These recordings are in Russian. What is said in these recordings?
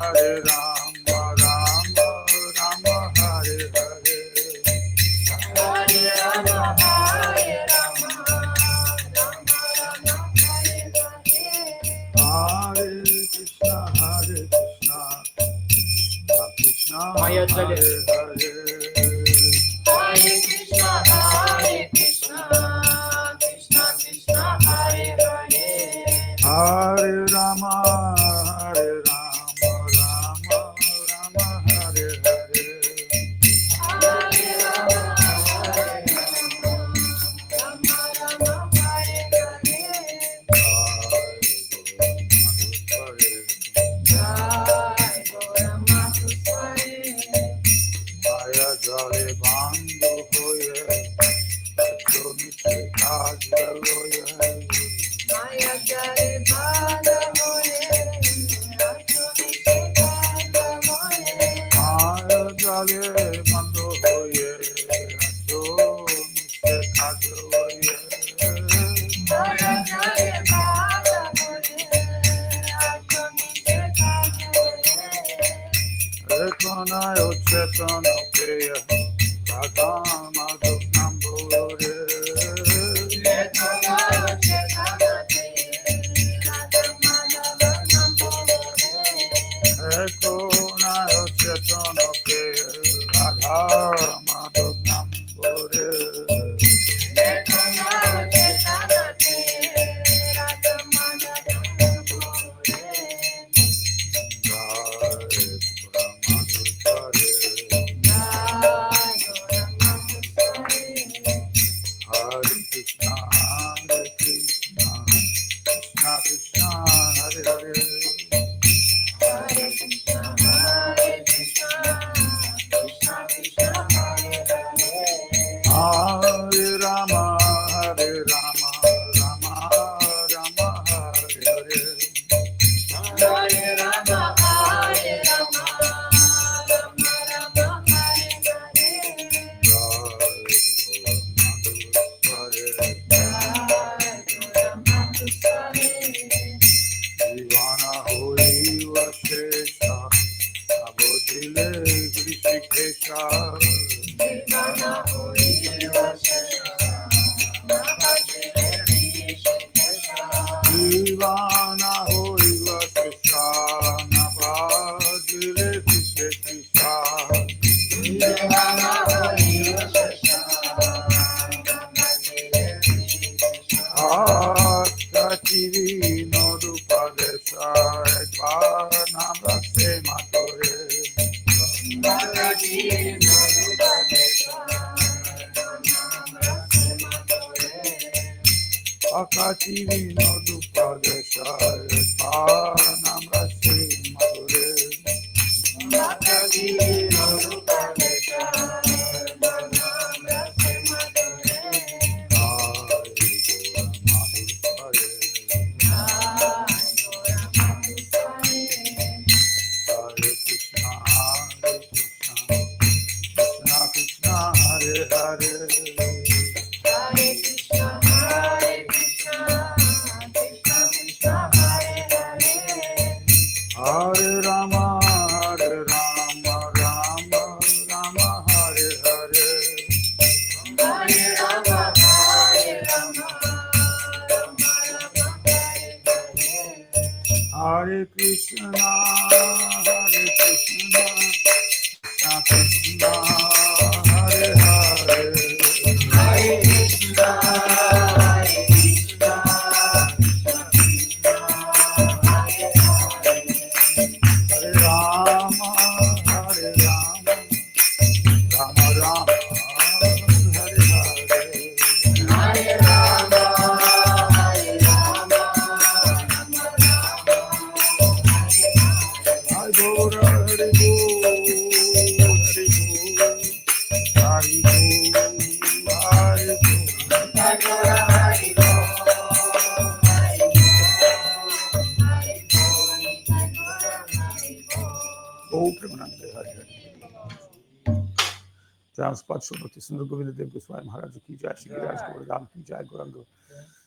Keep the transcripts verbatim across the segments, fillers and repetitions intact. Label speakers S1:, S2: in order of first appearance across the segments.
S1: Transpad Shobhati Sundar Govinda Dev Goswami Maharaj ki jai, Shri Giriraj Govardhan ki jai, Gauranga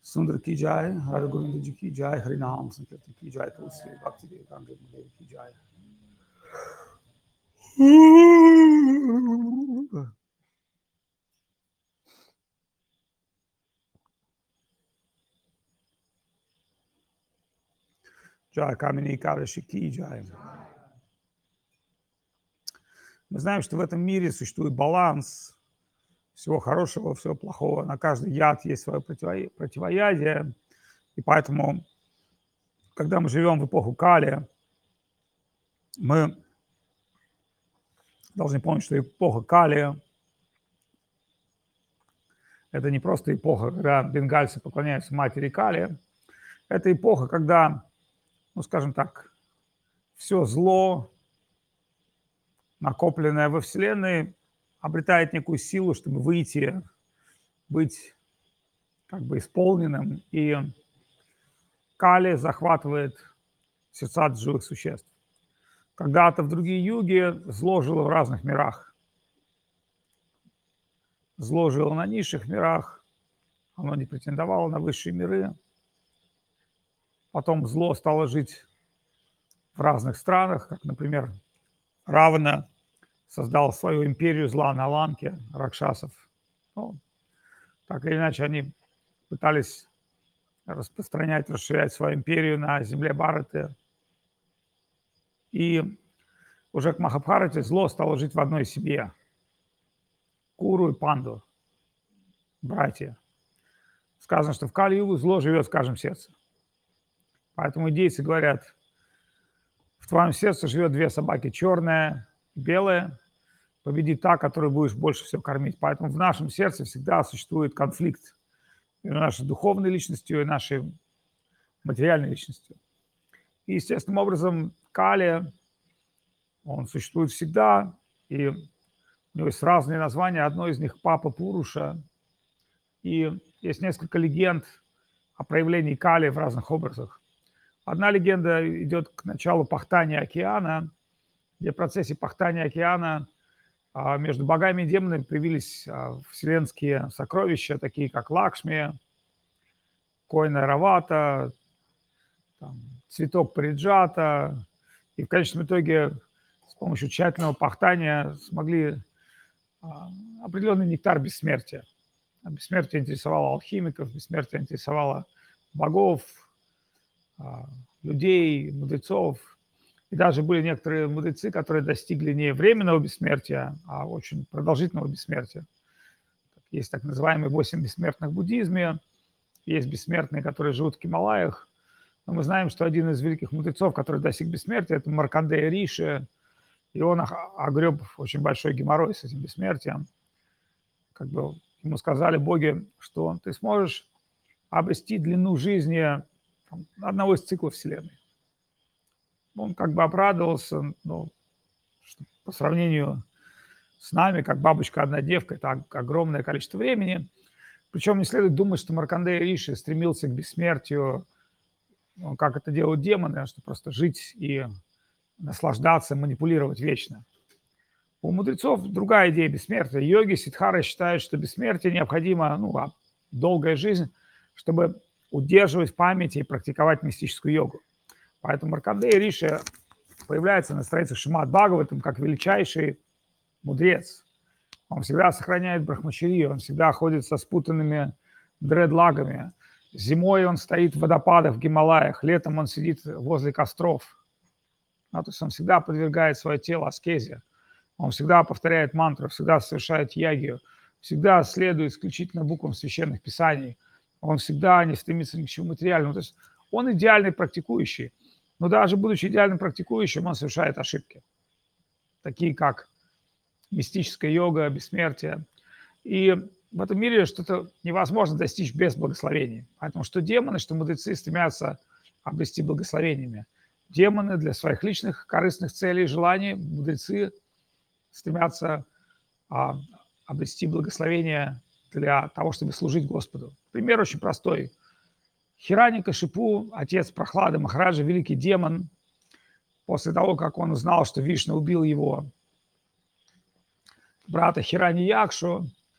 S1: सुंदर की जाए, हर गोविंद जी की जाए, हरि नाम संकीर्तन की जाए, तुलसी भक्ति देव रामदेव देव की जाए। Джай Камени Кадыши ки джай. Мы знаем, что в этом мире существует баланс всего хорошего, всего плохого. На каждый яд есть свое противо- противоядие. И поэтому, когда мы живем в эпоху Кали, мы должны помнить, что эпоха Кали – это не просто эпоха, когда бенгальцы поклоняются матери Кали. Это эпоха, когда, ну, скажем так, все зло, накопленное во Вселенной, обретает некую силу, чтобы выйти, быть как бы исполненным, и Кали захватывает сердца живых существ. Когда-то в другие юги зло жило в разных мирах. Зло жило на низших мирах, оно не претендовало на высшие миры. Потом зло стало жить в разных странах, как, например, Равана создал свою империю зла на Ланке, ракшасов. Ну, так или иначе, они пытались распространять, расширять свою империю на земле Бхараты. И уже к Махабхарате зло стало жить в одной семье. Куру и Панду, братья. Сказано, что в Кали-югу зло живет в каждом сердце. Поэтому индейцы говорят, в твоем сердце живет две собаки, черная и белая. Победи та, которую будешь больше всего кормить. Поэтому в нашем сердце всегда существует конфликт между нашей духовной личностью и нашей материальной личностью. И естественным образом Кали, он существует всегда, и у него есть разные названия. Одно из них – Папа Пуруша. И есть несколько легенд о проявлении Кали в разных образах. Одна легенда идет к началу пахтания океана, где в процессе пахтания океана а, между богами и демонами появились а, вселенские сокровища, такие как Лакшми, Койна Равата, там, цветок Париджата. И в конечном итоге с помощью тщательного пахтания смогли а, определенный нектар бессмертия. Бессмертие интересовало алхимиков, бессмертие интересовало богов, а, людей, мудрецов. И даже были некоторые мудрецы, которые достигли не временного бессмертия, а очень продолжительного бессмертия. Есть так называемые восемь бессмертных в буддизме, есть бессмертные, которые живут в Гималаях. Но мы знаем, что один из великих мудрецов, который достиг бессмертия, это Маркандея Риши, и он огреб очень большой геморрой с этим бессмертием. Как бы ему сказали боги, что ты сможешь обрести длину жизни там, одного из циклов Вселенной. Он как бы обрадовался, ну, что по сравнению с нами, как бабочка одна девка, это огромное количество времени. Причем не следует думать, что Маркандея Риши стремился к бессмертию, ну, как это делают демоны, а что просто жить и наслаждаться, манипулировать вечно. У мудрецов другая идея бессмертия. Йоги, сиддхары считают, что бессмертие необходимо, ну, а долгая жизнь, чтобы удерживать в памяти и практиковать мистическую йогу. Поэтому Маркандея Риши появляется на страницах Шримад Бхагаватам как величайший мудрец. Он всегда сохраняет брахмачарию, он всегда ходит со спутанными дредлагами. Зимой он стоит в водопадах в Гималаях, летом он сидит возле костров. Ну, то есть он всегда подвергает свое тело аскезе. Он всегда повторяет мантру, всегда совершает ягию, всегда следует исключительно буквам священных писаний. Он всегда не стремится ни к чему материальному. То есть он идеальный практикующий. Но даже будучи идеальным практикующим, он совершает ошибки, такие как мистическая йога, бессмертие. И в этом мире что-то невозможно достичь без благословений. Поэтому что демоны, что мудрецы стремятся обрести благословениями. Демоны для своих личных корыстных целей и желаний, мудрецы стремятся а, обрести благословение для того, чтобы служить Господу. Пример очень простой. Хираникашипу, отец Прохлады Махараджа, великий демон, после того, как он узнал, что Вишну убил его брата Хираньякшу,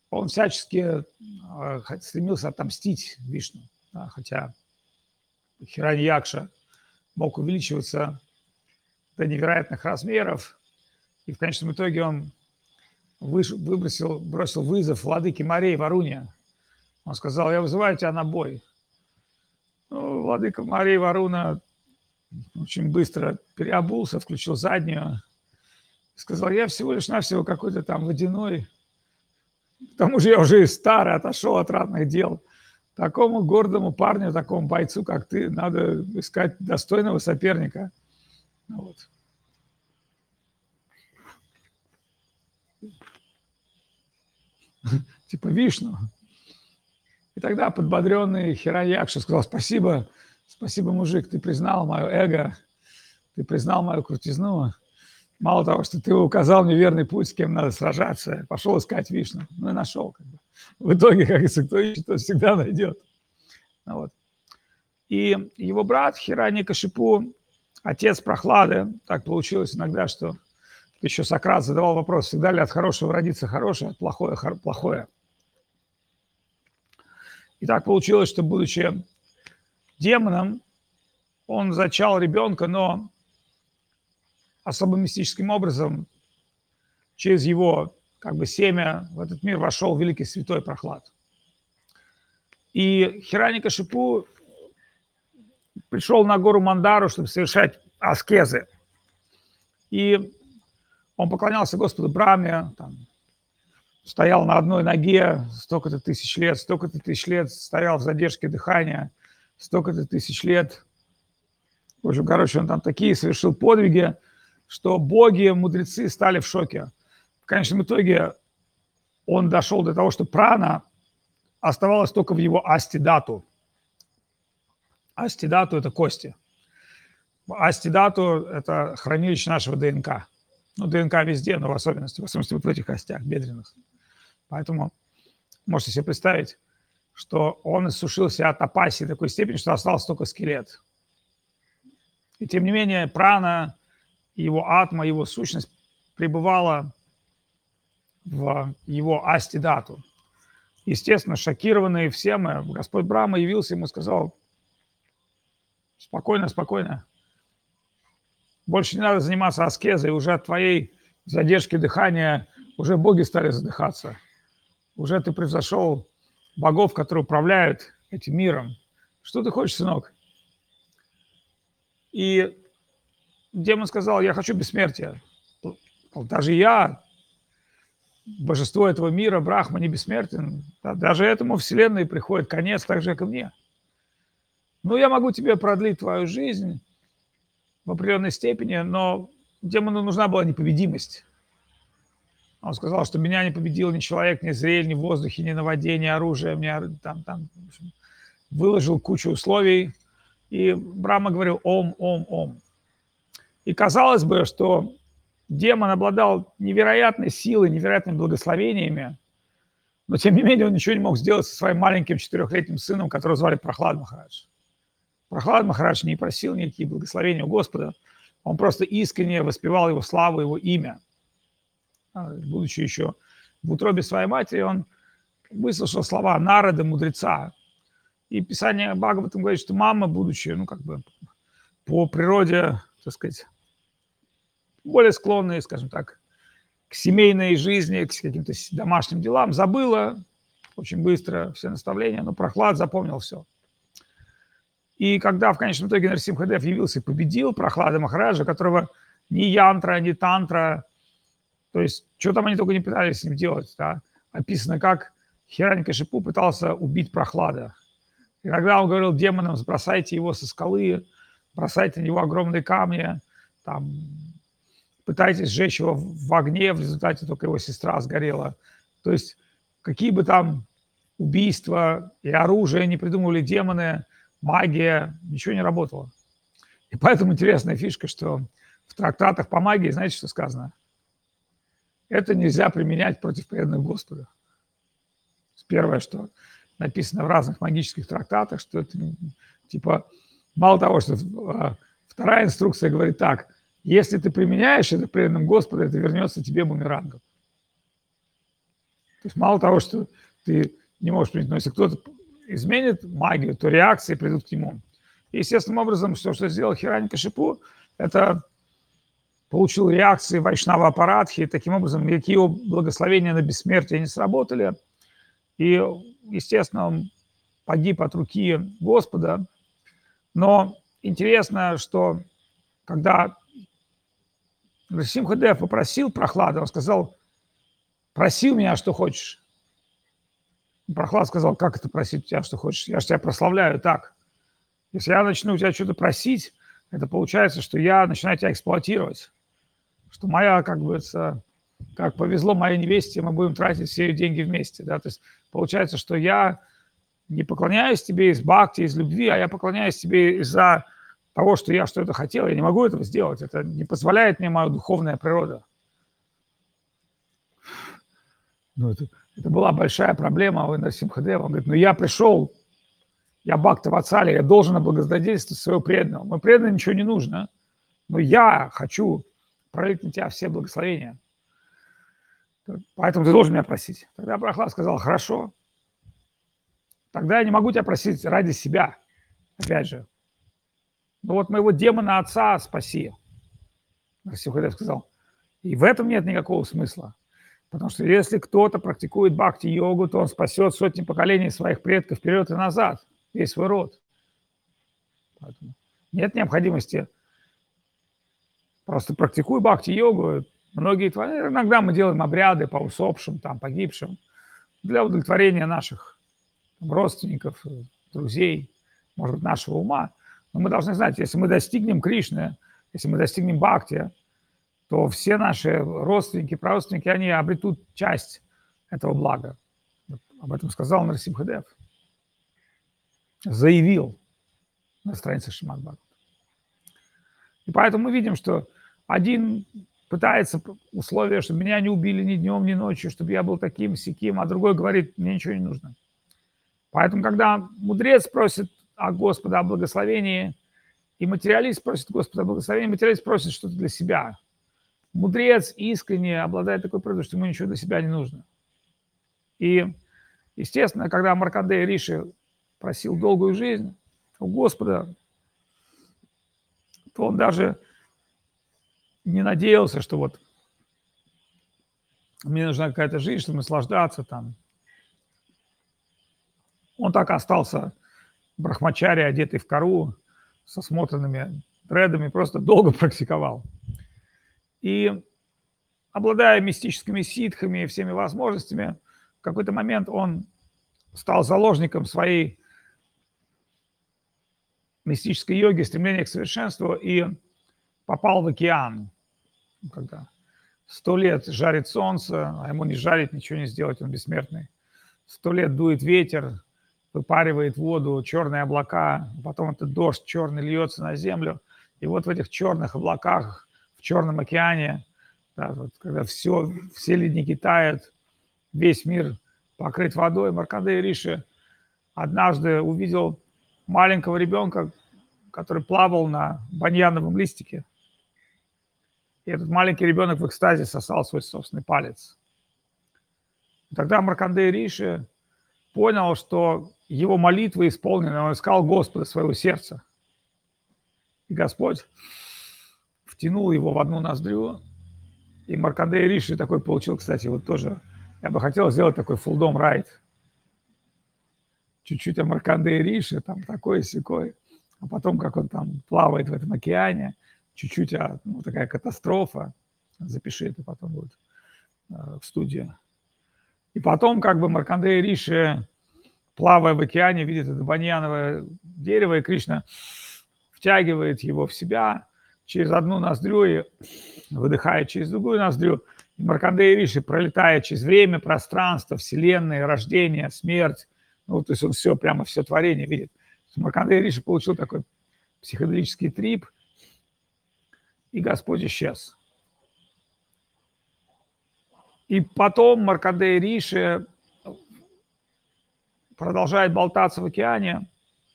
S1: он всячески э, хот- стремился отомстить Вишну, да, хотя Хираньякша мог увеличиваться до невероятных размеров, и в конечном итоге он выш- выбросил, бросил вызов владыке морей Варуне. Он сказал: я вызываю тебя на бой. Ну, владыка морей Варуна очень быстро переобулся, включил заднюю, сказал: я всего лишь навсего какой-то там водяной, к тому же я уже и старый, отошел от ратных дел. Такому гордому парню, такому бойцу, как ты, надо искать достойного соперника. Ну вот. Типа Вишну. И тогда подбодренный Хираньякша сказал: спасибо, спасибо, мужик, ты признал мое эго, ты признал мою крутизну. Мало того, что ты указал мне верный путь, с кем надо сражаться, пошел искать Вишну. Ну и нашел. Как бы. В итоге, как говорится, кто ищет, тот всегда найдет. Ну вот. И его брат Хираньякашипу, отец Прохлады, так получилось иногда, что еще Сократ задавал вопрос, всегда ли от хорошего родится хорошее, от плохое – плохое. И так получилось, что, будучи демоном, он зачал ребенка, но особым мистическим образом через его как бы семя в этот мир вошел великий святой Прохлад. И Хираньякашипу пришел на гору Мандару, чтобы совершать аскезы. И он поклонялся Господу Брахме, там, стоял на одной ноге столько-то тысяч лет, столько-то тысяч лет стоял в задержке дыхания, столько-то тысяч лет. В общем, короче, он там такие совершил подвиги, что боги, мудрецы стали в шоке. В конечном итоге он дошел до того, что прана оставалась только в его астидату. Астидату – это кости. Астидату – это хранилище нашего ДНК. Ну, ДНК везде, но в особенности, в особенности вот в этих костях бедренных. Поэтому можете себе представить, что он иссушился от апасии до такой степени, что остался только скелет. И тем не менее прана, его атма, его сущность пребывала в его астидату. Естественно, шокированные все мы, Господь Брахма явился ему и сказал: спокойно, спокойно, больше не надо заниматься аскезой, уже от твоей задержки дыхания уже боги стали задыхаться. Уже ты превзошел богов, которые управляют этим миром. Что ты хочешь, сынок? И демон сказал: я хочу бессмертия. Даже я, божество этого мира, Брахма, не бессмертен. Даже этому вселенной приходит конец, так же, как и мне. Ну, я могу тебе продлить твою жизнь в определенной степени, но демону нужна была непобедимость. Он сказал, что меня не победил ни человек, ни зрель, ни в воздухе, ни на воде, ни оружие. Мне там, там, в общем, выложил кучу условий. И Брахма говорил: ом, ом, ом. И казалось бы, что демон обладал невероятной силой, невероятными благословениями, но тем не менее он ничего не мог сделать со своим маленьким четырехлетним сыном, которого звали Прохлад Махарадж. Прохлад Махарадж не просил никакие благословения у Господа, он просто искренне воспевал его славу, его имя. Будучи еще в утробе своей матери, он выслушал слова Нарады, мудреца. И Писание Бхагаватам говорит, что мама, будучи, ну, как бы по природе, так сказать, более склонные, скажем так, к семейной жизни, к каким-то домашним делам, забыла очень быстро все наставления, но Прохлад запомнил все. И когда в конечном итоге Нарсимхадев явился и победил Прохлада Махараджа, которого ни янтра, ни тантра, то есть что там они только не пытались с ним делать, да? Описано, как Хираньякашипу пытался убить Прохлада. И когда он говорил демонам: сбросайте его со скалы, бросайте на него огромные камни, там, пытайтесь сжечь его в огне, в результате только его сестра сгорела. То есть какие бы там убийства и оружие не придумывали демоны, магия, ничего не работало. И поэтому интересная фишка, что в трактатах по магии, знаете, что сказано? Это нельзя применять против преданных Господа. Первое, что написано в разных магических трактатах, что это типа мало того, что вторая инструкция говорит так: если ты применяешь это преданным Господу, это вернется тебе бумерангом. есть мало того, что ты не можешь принять, но если кто-то изменит магию, то реакции придут к нему. И естественным образом, все, что сделал Хираньякашипу, это получил реакции Вайшнава Апарадхи, и таким образом никакие его благословения на бессмертие не сработали. И, естественно, он погиб от руки Господа. Но интересно, что когда Нарсимхадев попросил Прохлада, он сказал: проси у меня, что хочешь. Прохлад сказал: как это просить у тебя, что хочешь? Я же тебя прославляю так. Если я начну у тебя что-то просить, это получается, что я начинаю тебя эксплуатировать. Что моя, как бы, это, как повезло моей невесте, мы будем тратить все ее деньги вместе. Да? То есть получается, что я не поклоняюсь тебе из бхакти, из любви, а я поклоняюсь тебе из-за того, что я что-то хотел. Я не могу этого сделать. Это не позволяет мне моя духовная природа. Ну, это, это была большая проблема у Нарсимхадева. Он говорит: ну я пришел, я бхакта ватсали, я должен облагодетельствовать своего преданного. Моему преданному ничего не нужно, но я хочу пролить на тебя все благословения. Поэтому ты должен меня просить. Тогда Прохлад сказал: хорошо. Тогда я не могу тебя просить ради себя, опять же. Ну вот моего демона отца спаси. Нарсимхадев сказал: и в этом нет никакого смысла. Потому что если кто-то практикует бхакти-йогу, то он спасет сотни поколений своих предков вперед и назад, весь свой род. Поэтому нет необходимости просто практикуй бхакти-йогу. Многие, иногда мы делаем обряды по усопшим, там, погибшим, для удовлетворения наших там, родственников, друзей, может быть, нашего ума. Но мы должны знать, если мы достигнем Кришны, если мы достигнем бхакти, то все наши родственники, прародственники, они обретут часть этого блага. Вот об этом сказал Нарсимхадев. Заявил на странице Шримад Бхагаватам. И поэтому мы видим, что один пытается условия, чтобы меня не убили ни днем, ни ночью, чтобы я был таким, сяким, а другой говорит: мне ничего не нужно. Поэтому, когда мудрец просит о Господа о благословении, и материалист просит Господа о благословении, материалист просит что-то для себя. Мудрец искренне обладает такой природой, что ему ничего для себя не нужно. И, естественно, когда Маркандея Риши просил долгую жизнь у Господа, то он даже не надеялся, что вот мне нужна какая-то жизнь, чтобы наслаждаться там. Он так остался брахмачари, одетый в кору, со смотанными дредами, просто долго практиковал. И, обладая мистическими ситхами и всеми возможностями, в какой-то момент он стал заложником своей мистической йоги, стремления к совершенству, и попал в океан. Когда сто лет жарит солнце, а ему не жарить, ничего не сделать, он бессмертный. Сто лет дует ветер, выпаривает воду, черные облака, потом этот дождь черный льется на землю. И вот в этих черных облаках, в Черном океане, да, вот, когда все, все ледники тают, весь мир покрыт водой, Маркандея Риши однажды увидел маленького ребенка, который плавал на баньяновом листике. И этот маленький ребенок в экстазе сосал свой собственный палец. И тогда Маркандея Риши понял, что его молитвы исполнены, он искал Господа своего сердца. И Господь втянул его в одну ноздрю, и Маркандея Риши такой получил, кстати, вот тоже, я бы хотел сделать такой фулдом райд. Чуть-чуть о Маркандее Риши, там такой-сякой, а потом, как он там плавает в этом океане, чуть-чуть, а, ну, такая катастрофа, запиши это потом будет э, в студии. И потом, как бы, Маркандея Риши, плавая в океане, видит это баньяновое дерево, и Кришна втягивает его в себя через одну ноздрю и выдыхает через другую ноздрю. И Маркандея Риши, пролетая через время, пространство, вселенная, рождение, смерть, ну, то есть он все, прямо все творение видит. Маркандея Риши получил такой психоделический трип, и Господь исчез. И потом Маркандея Риши продолжает болтаться в океане,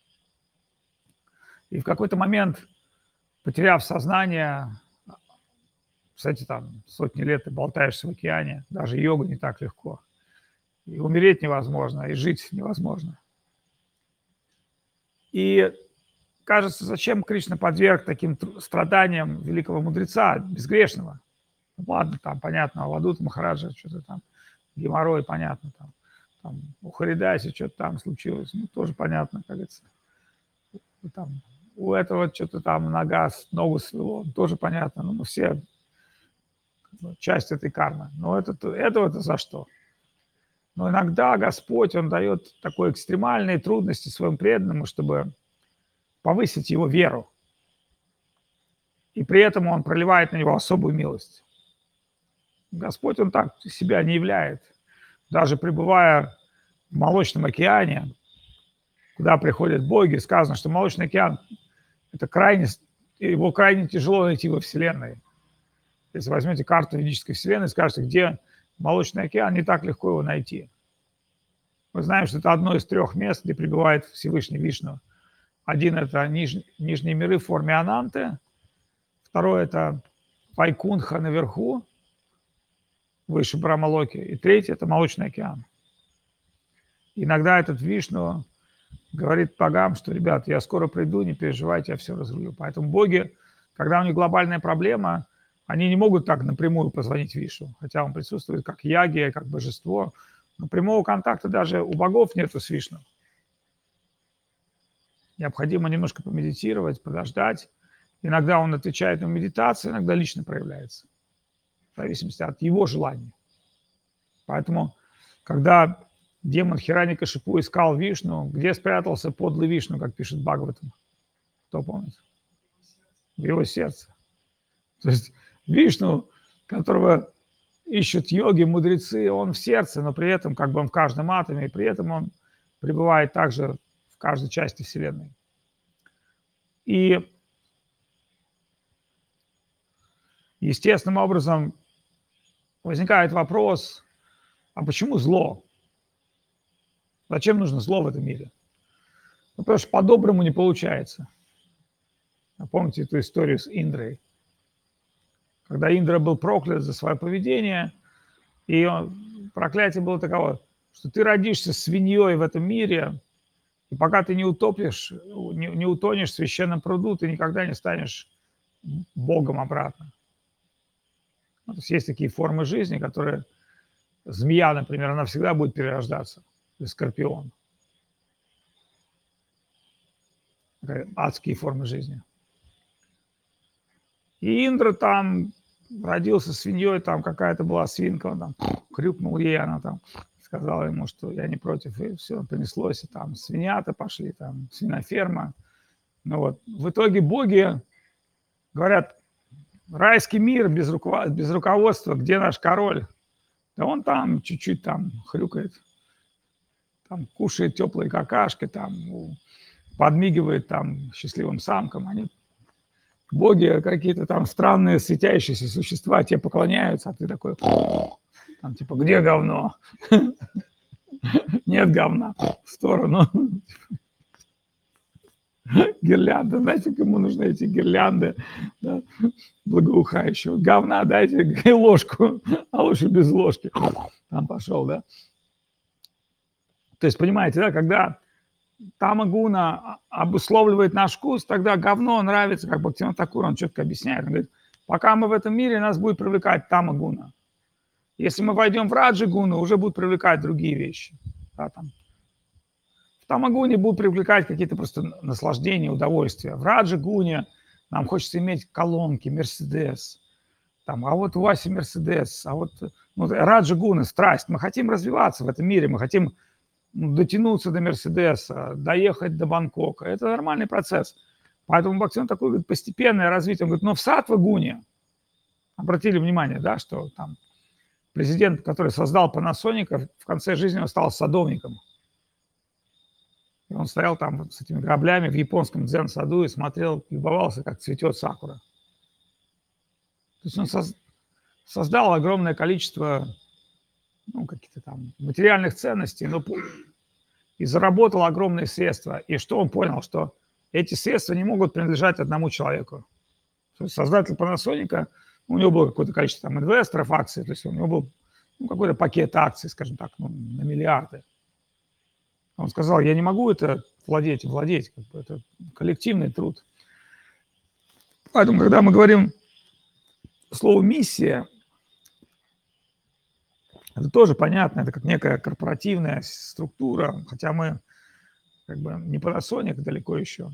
S1: и в какой-то момент, потеряв сознание, кстати, там сотни лет ты болтаешься в океане, даже йога не так легко. И умереть невозможно, и жить невозможно. И кажется, зачем Кришна подверг таким страданиям великого мудреца, безгрешного? Ну, ладно, там, понятно, Авадут Махараджа, что-то там, геморрой, понятно, там, там у Харидаси что-то там случилось, ну, тоже понятно, как говорится. Там, у этого что-то там нога, ногу свело, тоже понятно, ну, мы все часть этой кармы. Но это, этого-то за что? Но иногда Господь, Он дает такой экстремальные трудности своим преданным, чтобы повысить его веру. И при этом Он проливает на него особую милость. Господь, Он так себя не являет. Даже пребывая в Молочном океане, куда приходят боги, сказано, что Молочный океан – это крайне, его крайне тяжело найти во Вселенной. Если возьмете карту ведической Вселенной, скажете, где Молочный океан, не так легко его найти. Мы знаем, что это одно из трех мест, где пребывает Всевышний Вишну. Один – это ниж, нижние миры в форме Ананты. Второй – это Вайкунха наверху, выше Брамалоки. И третий – это Молочный океан. Иногда этот Вишну говорит богам, что, ребят, я скоро приду, не переживайте, я все разрулю. Поэтому боги, когда у них глобальная проблема, они не могут так напрямую позвонить Вишну, хотя он присутствует как яги, как божество. Но прямого контакта даже у богов нету с Вишну. Необходимо немножко помедитировать, подождать. Иногда он отвечает на медитацию, иногда лично проявляется. В зависимости от его желания. Поэтому, когда демон Хираньякашипу искал Вишну, где спрятался подлый Вишну, как пишет Бхагаватам? Кто помнит? В его сердце. То есть Вишну, которого ищут йоги, мудрецы, он в сердце, но при этом как бы он в каждом атоме, и при этом он пребывает также в каждой части Вселенной. И естественным образом возникает вопрос, а почему зло? Зачем нужно зло в этом мире? Ну, потому что по-доброму не получается. Помните эту историю с Индрой? Когда Индра был проклят за свое поведение, и он, проклятие было таково, что ты родишься свиньей в этом мире, и пока ты не утопишь, не, не утонешь в священном пруду, ты никогда не станешь Богом обратно. Ну, то есть есть такие формы жизни, которые... Змея, например, она всегда будет перерождаться. Или скорпион. Такие адские формы жизни. И Индра там родился свиньей, там какая-то была свинка, он там крюкнул ей, она там сказала ему, что я не против, и все, понеслось, и там свинята пошли, там свиноферма. Ну вот, в итоге боги говорят, райский мир без, руков... без руководства, где наш король? Да он там чуть-чуть там хрюкает, там кушает теплые какашки, там подмигивает там счастливым самкам. Они, боги какие-то там странные светящиеся существа, тебе поклоняются, а ты такой, там типа, где говно? Нет говна, в сторону. Гирлянда, знаете, кому нужны эти гирлянды, да, благоухающего. Говна дайте ложку, а лучше без ложки. Там пошел, да. То есть, понимаете, да, когда тамагуна обусловливает наш вкус, тогда говно нравится, как Бхактивинода Тхакур, он четко объясняет. Он говорит, пока мы в этом мире, нас будет привлекать тамагуна. Если мы войдем в раджагуну, уже будут привлекать другие вещи. Да, там. В тамагуне будут привлекать какие-то просто наслаждения, удовольствия. В раджагуне нам хочется иметь колонки, Мерседес. Там, а вот у Васи Мерседес, а вот ну, раджагуна, страсть. Мы хотим развиваться в этом мире, мы хотим ну, дотянуться до Мерседеса, доехать до Бангкока. Это нормальный процесс. Поэтому Бхактивинода такое говорит, постепенное развитие. Он говорит, но в саттва-гуне, обратили внимание, да, что там президент, который создал Panasonic, в конце жизни он стал садовником. И он стоял там с этими граблями в японском дзен-саду и смотрел, любовался, как цветет сакура. То есть он соз... создал огромное количество ну, каких-то там материальных ценностей, но и заработал огромные средства. И что он понял? Что эти средства не могут принадлежать одному человеку. То есть создатель Panasonic, у него было какое-то количество там инвесторов, акций, то есть у него был ну, какой-то пакет акций, скажем так, ну, на миллиарды. Он сказал, я не могу это владеть и владеть, как бы это коллективный труд. Поэтому, когда мы говорим слово «миссия», это тоже понятно, это как некая корпоративная структура, хотя мы как бы не Panasonic далеко еще.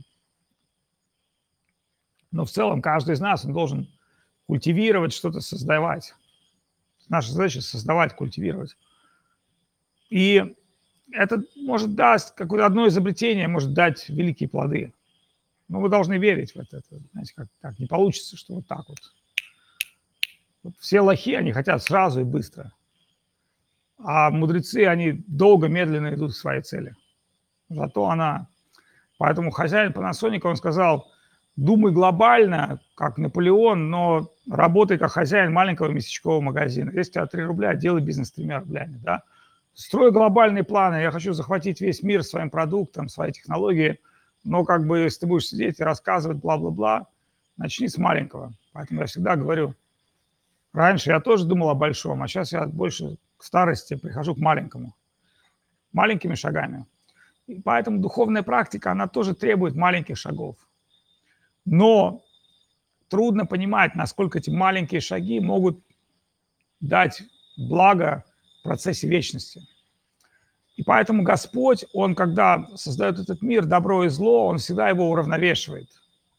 S1: Но в целом каждый из нас, он должен культивировать, что-то создавать. Наша задача — создавать, культивировать. И это может дать, какое-то одно изобретение может дать великие плоды. Но вы должны верить в это. это знаете, как так не получится, что вот так вот. Вот все лохи, они хотят сразу и быстро. А мудрецы, они долго, медленно идут к своей цели. Зато она... Поэтому хозяин Panasonic, он сказал, думай глобально, как Наполеон, но работай как хозяин маленького местечкового магазина. Если у тебя три рубля, делай бизнес тремя рублями. Да? Строй глобальные планы. Я хочу захватить весь мир своим продуктом, своей технологией. Но как бы если ты будешь сидеть и рассказывать бла-бла-бла, начни с маленького. Поэтому я всегда говорю, раньше я тоже думал о большом, а сейчас я больше к старости прихожу к маленькому. Маленькими шагами. И поэтому духовная практика, она тоже требует маленьких шагов. Но трудно понимать, насколько эти маленькие шаги могут дать благо в процессе вечности. И поэтому Господь, Он, когда создает этот мир, добро и зло, Он всегда его уравновешивает.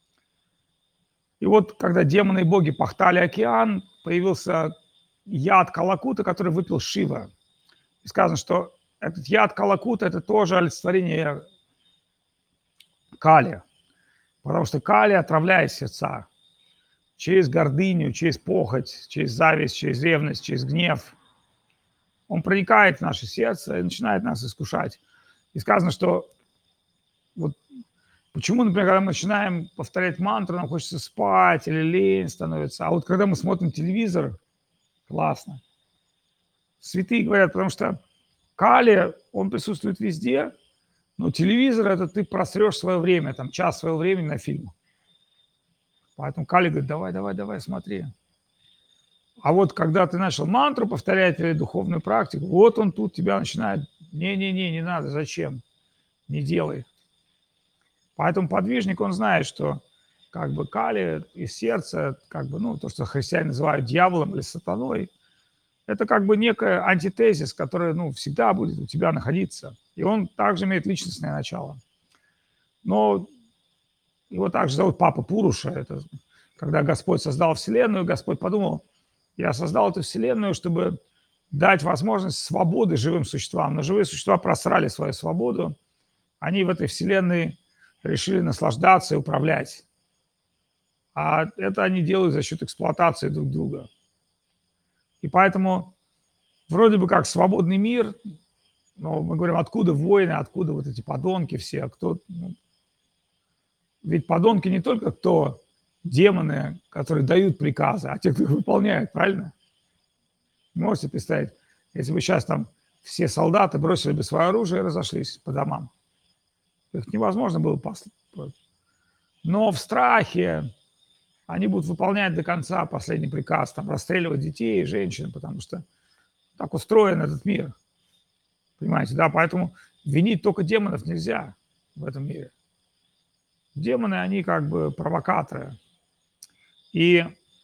S1: И вот, когда демоны и боги пахтали океан, появился яд Калакута, который выпил Шива. И сказано, что этот яд Калакута – это тоже олицетворение Кали, потому что Кали отравляет сердца через гордыню, через похоть, через зависть, через ревность, через гнев. Он проникает в наше сердце и начинает нас искушать. И сказано, что вот почему, например, когда мы начинаем повторять мантру, нам хочется спать или лень становится, а вот когда мы смотрим телевизор, классно. Святые говорят, потому что Кали, он присутствует везде, но телевизор – это ты просрешь свое время, там, час своего времени на фильм. Поэтому Кали говорит, давай, давай, давай, смотри. А вот когда ты начал мантру повторять или духовную практику, вот он тут тебя начинает, не-не-не, не надо, зачем, не делай. Поэтому подвижник, он знает, что как бы Кали из сердца, как бы, ну, то, что христиане называют дьяволом или сатаной, это как бы некая антитезис, которая, ну, всегда будет у тебя находиться. И он также имеет личностное начало. Но его также зовут Папа Пуруша. Это когда Господь создал Вселенную, Господь подумал, я создал эту Вселенную, чтобы дать возможность свободы живым существам. Но живые существа просрали свою свободу. Они в этой Вселенной решили наслаждаться и управлять. А это они делают за счет эксплуатации друг друга. И поэтому вроде бы как свободный мир, но мы говорим, откуда войны, откуда вот эти подонки все, а кто... Ну, ведь подонки не только кто демоны, которые дают приказы, а те, кто их выполняет, правильно? Можете представить, если бы сейчас там все солдаты бросили бы свое оружие и разошлись по домам. Их невозможно было послать. Но в страхе они будут выполнять до конца последний приказ, там, расстреливать детей и женщин, потому что так устроен этот мир. Понимаете, да? Поэтому винить только демонов нельзя в этом мире. Демоны, они как бы провокаторы. И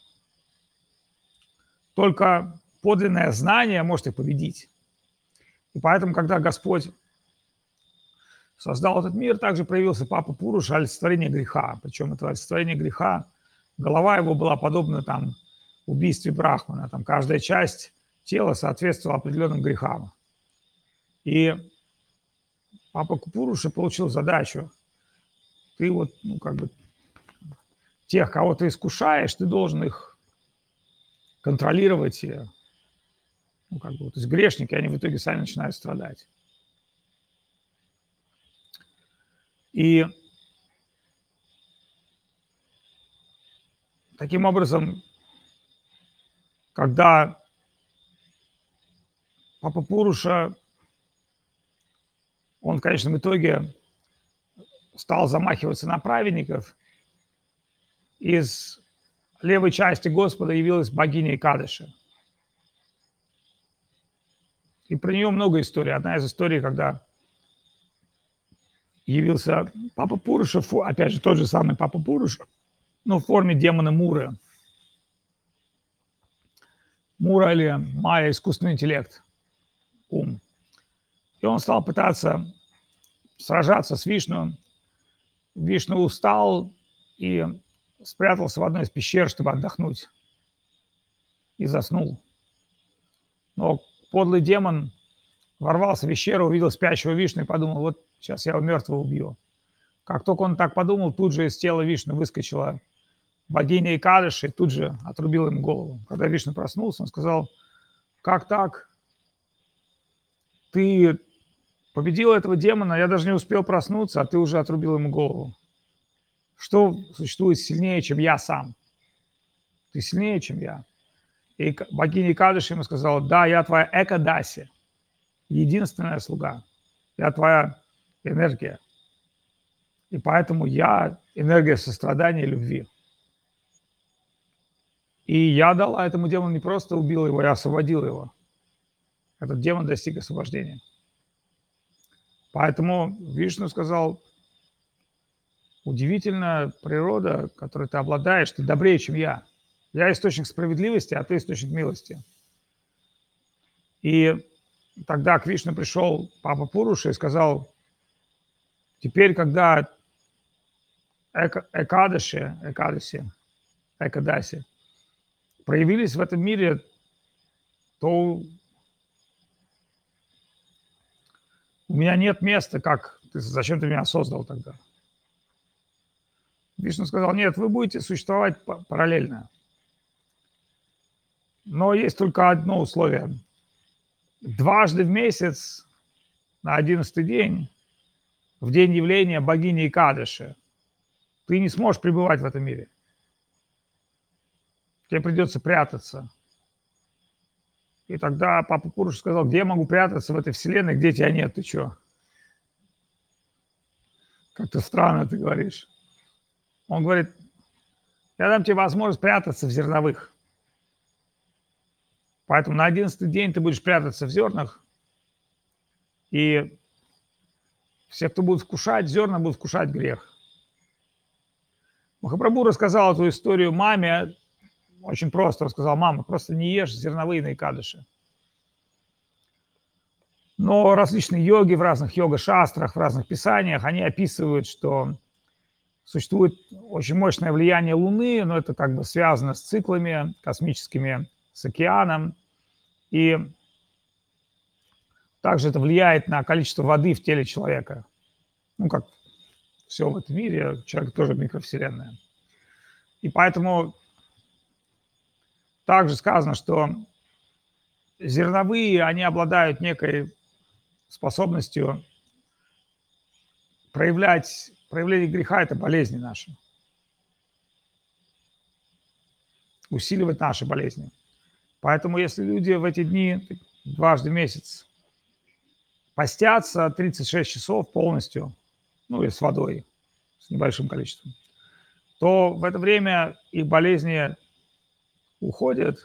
S1: только подлинное знание может их победить. И поэтому, когда Господь создал этот мир, также проявился Папа Пуруша, олицетворение греха. Причем это олицетворение греха, голова его была подобна там убийстве Брахмана. Там каждая часть тела соответствовала определенным грехам. И Папа Пуруша получил задачу. Ты вот, ну, как бы, тех, кого ты искушаешь, ты должен их контролировать. И, ну, как бы, то есть грешники, они в итоге сами начинают страдать. И таким образом, когда Папа Пуруша, он в конечном итоге стал замахиваться на праведников, из левой части Господа явилась богиня Икадыши. И про нее много историй. Одна из историй, когда явился Папа Пуруша, опять же, тот же самый Папа Пуруша, но в форме демона Муры. Мура или майя — искусственный интеллект, ум. И он стал пытаться сражаться с Вишну. Вишну устал и спрятался в одной из пещер, чтобы отдохнуть. И заснул. Но подлый демон ворвался в пещеру, увидел спящего Вишну и подумал: вот сейчас я его мертвого убью. Как только он так подумал, тут же из тела Вишну выскочила богиня Экадыши и тут же отрубила ему голову. Когда Вишну проснулся, он сказал: как так? Ты победил этого демона, я даже не успел проснуться, а ты уже отрубил ему голову. Что существует сильнее, чем я сам? Ты сильнее, чем я. И богиня Экадыши ему сказала: да, я твоя Экадаси, единственная слуга. Я твоя энергия. И поэтому я энергия сострадания и любви. И я дала этому демону, не просто убил его, я освободил его. Этот демон достиг освобождения. Поэтому Вишну сказал: удивительная природа, которой ты обладаешь, ты добрее, чем я. Я источник справедливости, а ты источник милости. И тогда к Вишну пришел Папа Пуруша и сказал: теперь, когда Эка, Экадаши, Экадаси, Экадаси проявились в этом мире, то у меня нет места, как ты, зачем ты меня создал тогда? Вишну сказал: нет, вы будете существовать параллельно. Но есть только одно условие. Дважды в месяц, на одиннадцатый день, в день явления богини Экадыши, ты не сможешь пребывать в этом мире. Тебе придется прятаться. И тогда Папа Пуруша сказал: где я могу прятаться в этой вселенной, где тебя нет, ты что? Как-то странно ты говоришь. Он говорит: я дам тебе возможность прятаться в зерновых. Поэтому на одиннадцатый день ты будешь прятаться в зернах, и все, кто будет вкушать зерна, будут вкушать грех. Махапрабху рассказал эту историю маме очень просто. Он сказал: мама, просто не ешь зерновые на Экадыши. Но различные йоги в разных йога-шастрах, в разных писаниях, они описывают, что существует очень мощное влияние Луны, но это как бы связано с циклами космическими, с океаном. И также это влияет на количество воды в теле человека. Ну, как все в этом мире, человек тоже микровселенная. И поэтому также сказано, что зерновые, они обладают некой способностью проявлять, проявление греха – это болезни наши. Усиливать наши болезни. Поэтому если люди в эти дни дважды в месяц постятся тридцать шесть часов полностью, ну и с водой, с небольшим количеством, то в это время их болезни уходят,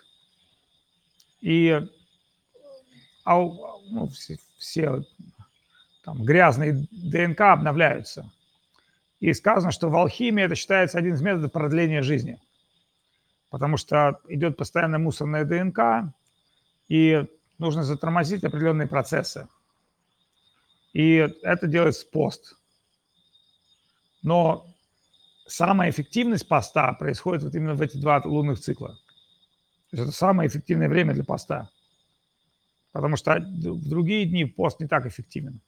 S1: и а, ну, все, все там, грязные ДНК обновляются. И сказано, что в алхимии это считается один из методов продления жизни. Потому что идет постоянно мусорная ДНК, и нужно затормозить определенные процессы. И это делается пост. Но самая эффективность поста происходит вот именно в эти два лунных цикла. То есть это самое эффективное время для поста. Потому что в другие дни пост не так эффективен.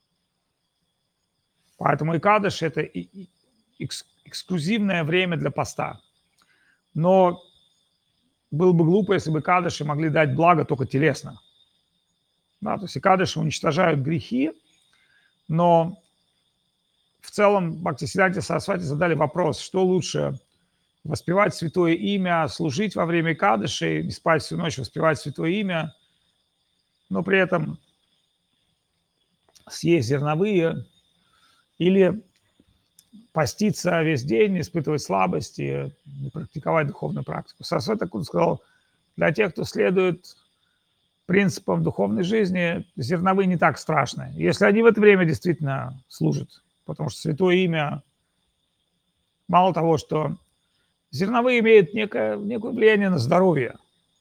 S1: Поэтому Экадыши – это эксклюзивное время для поста. Но было бы глупо, если бы Экадыши могли дать благо только телесно. Да, то есть Экадыши уничтожают грехи, но в целом Бхактисиддханта Сарасвати задали вопрос, что лучше – воспевать святое имя, служить во время Экадыши, не спать всю ночь, воспевать святое имя, но при этом съесть зерновые или поститься весь день, испытывать слабости, не практиковать духовную практику. Сарасвати Такур сказал: для тех, кто следует принципам духовной жизни зерновые не так страшны, если они в это время действительно служат. Потому что святое имя, мало того, что зерновые имеют некое, некое влияние на здоровье,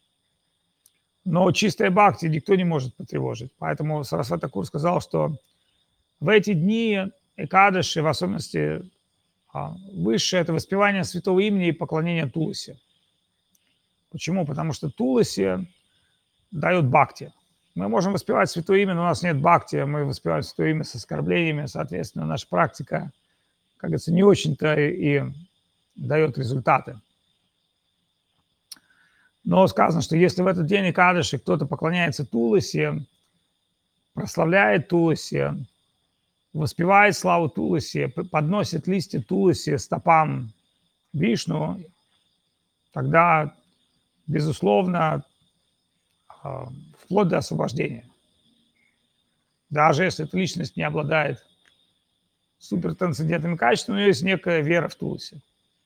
S1: но чистое бхакти никто не может потревожить. Поэтому Сарасвати Такур сказал, что в эти дни Экадаши, в особенности а, высшее, это воспевание святого имени и поклонение Туласи. Почему? Потому что Туласи дает бхакти. Мы можем воспевать святое имя, но у нас нет бхакти, мы воспеваем святое имя с оскорблениями, соответственно, наша практика, как говорится, не очень-то и дает результаты. Но сказано, что если в этот день Экадаши кто-то поклоняется Туласи, прославляет Туласи, воспевает славу Туласи, подносит листья Туласи стопам Вишну, тогда, безусловно, вплоть до освобождения. Даже если эта личность не обладает супертрансцендентными качествами, у нее есть некая вера в Туласи.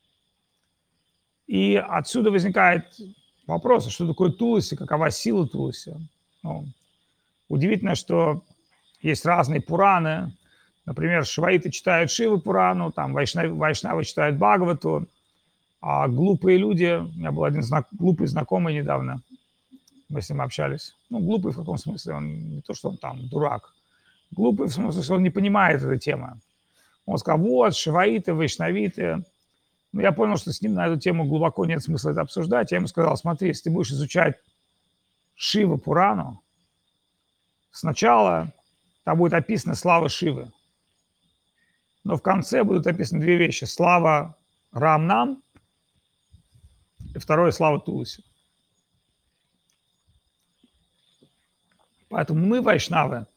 S1: И отсюда возникает вопрос, что такое Туласи, какова сила Туласи. Ну, удивительно, что есть разные пураны. Например, шиваиты читают Шивы Пурану, там вайшнавы, вайшнавы читают Бхагавату, а глупые люди, у меня был один знак, глупый знакомый недавно, мы с ним общались. Ну, глупый в каком смысле? Он не то, что он там дурак. Глупый в смысле, что он не понимает этой темы. Он сказал, вот, шиваиты, вайшнавиты. Ну, я понял, что с ним на эту тему глубоко нет смысла это обсуждать. Я ему сказал, смотри, если ты будешь изучать Шива Пурану, сначала там будет описана слава Шивы. Но в конце будут описаны две вещи. Слава Рамнам и второе слава Туласи. Поэтому мы, вайшнавы,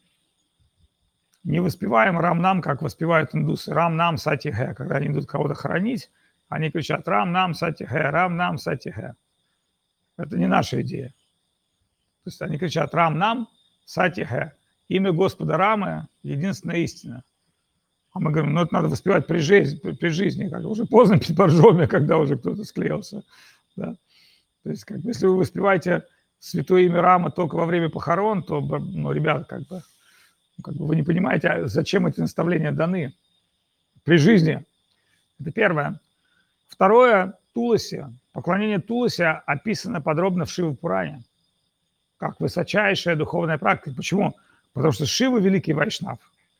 S1: не воспеваем Рамнам, как воспевают индусы. Рамнам Сатигэ. Когда они идут кого-то хоронить, они кричат Рамнам Сатигэ, Рамнам Сатигэ. Это не наша идея. То есть они кричат Рамнам Сатигэ. Имя Господа Рамы – единственная истина. А мы говорим, ну это надо воспевать при жизни, при жизни как уже поздно пить боржоми, когда уже кто-то склеился. Да? То есть, как бы, если вы воспеваете святое имя Рамы только во время похорон, то, ну, ребята, как бы, как бы вы не понимаете, зачем эти наставления даны при жизни. Это первое. Второе, Туласи. Поклонение Туласи описано подробно в Шива Пуране, как высочайшая духовная практика. Почему? Потому что Шива – великий вайшнав.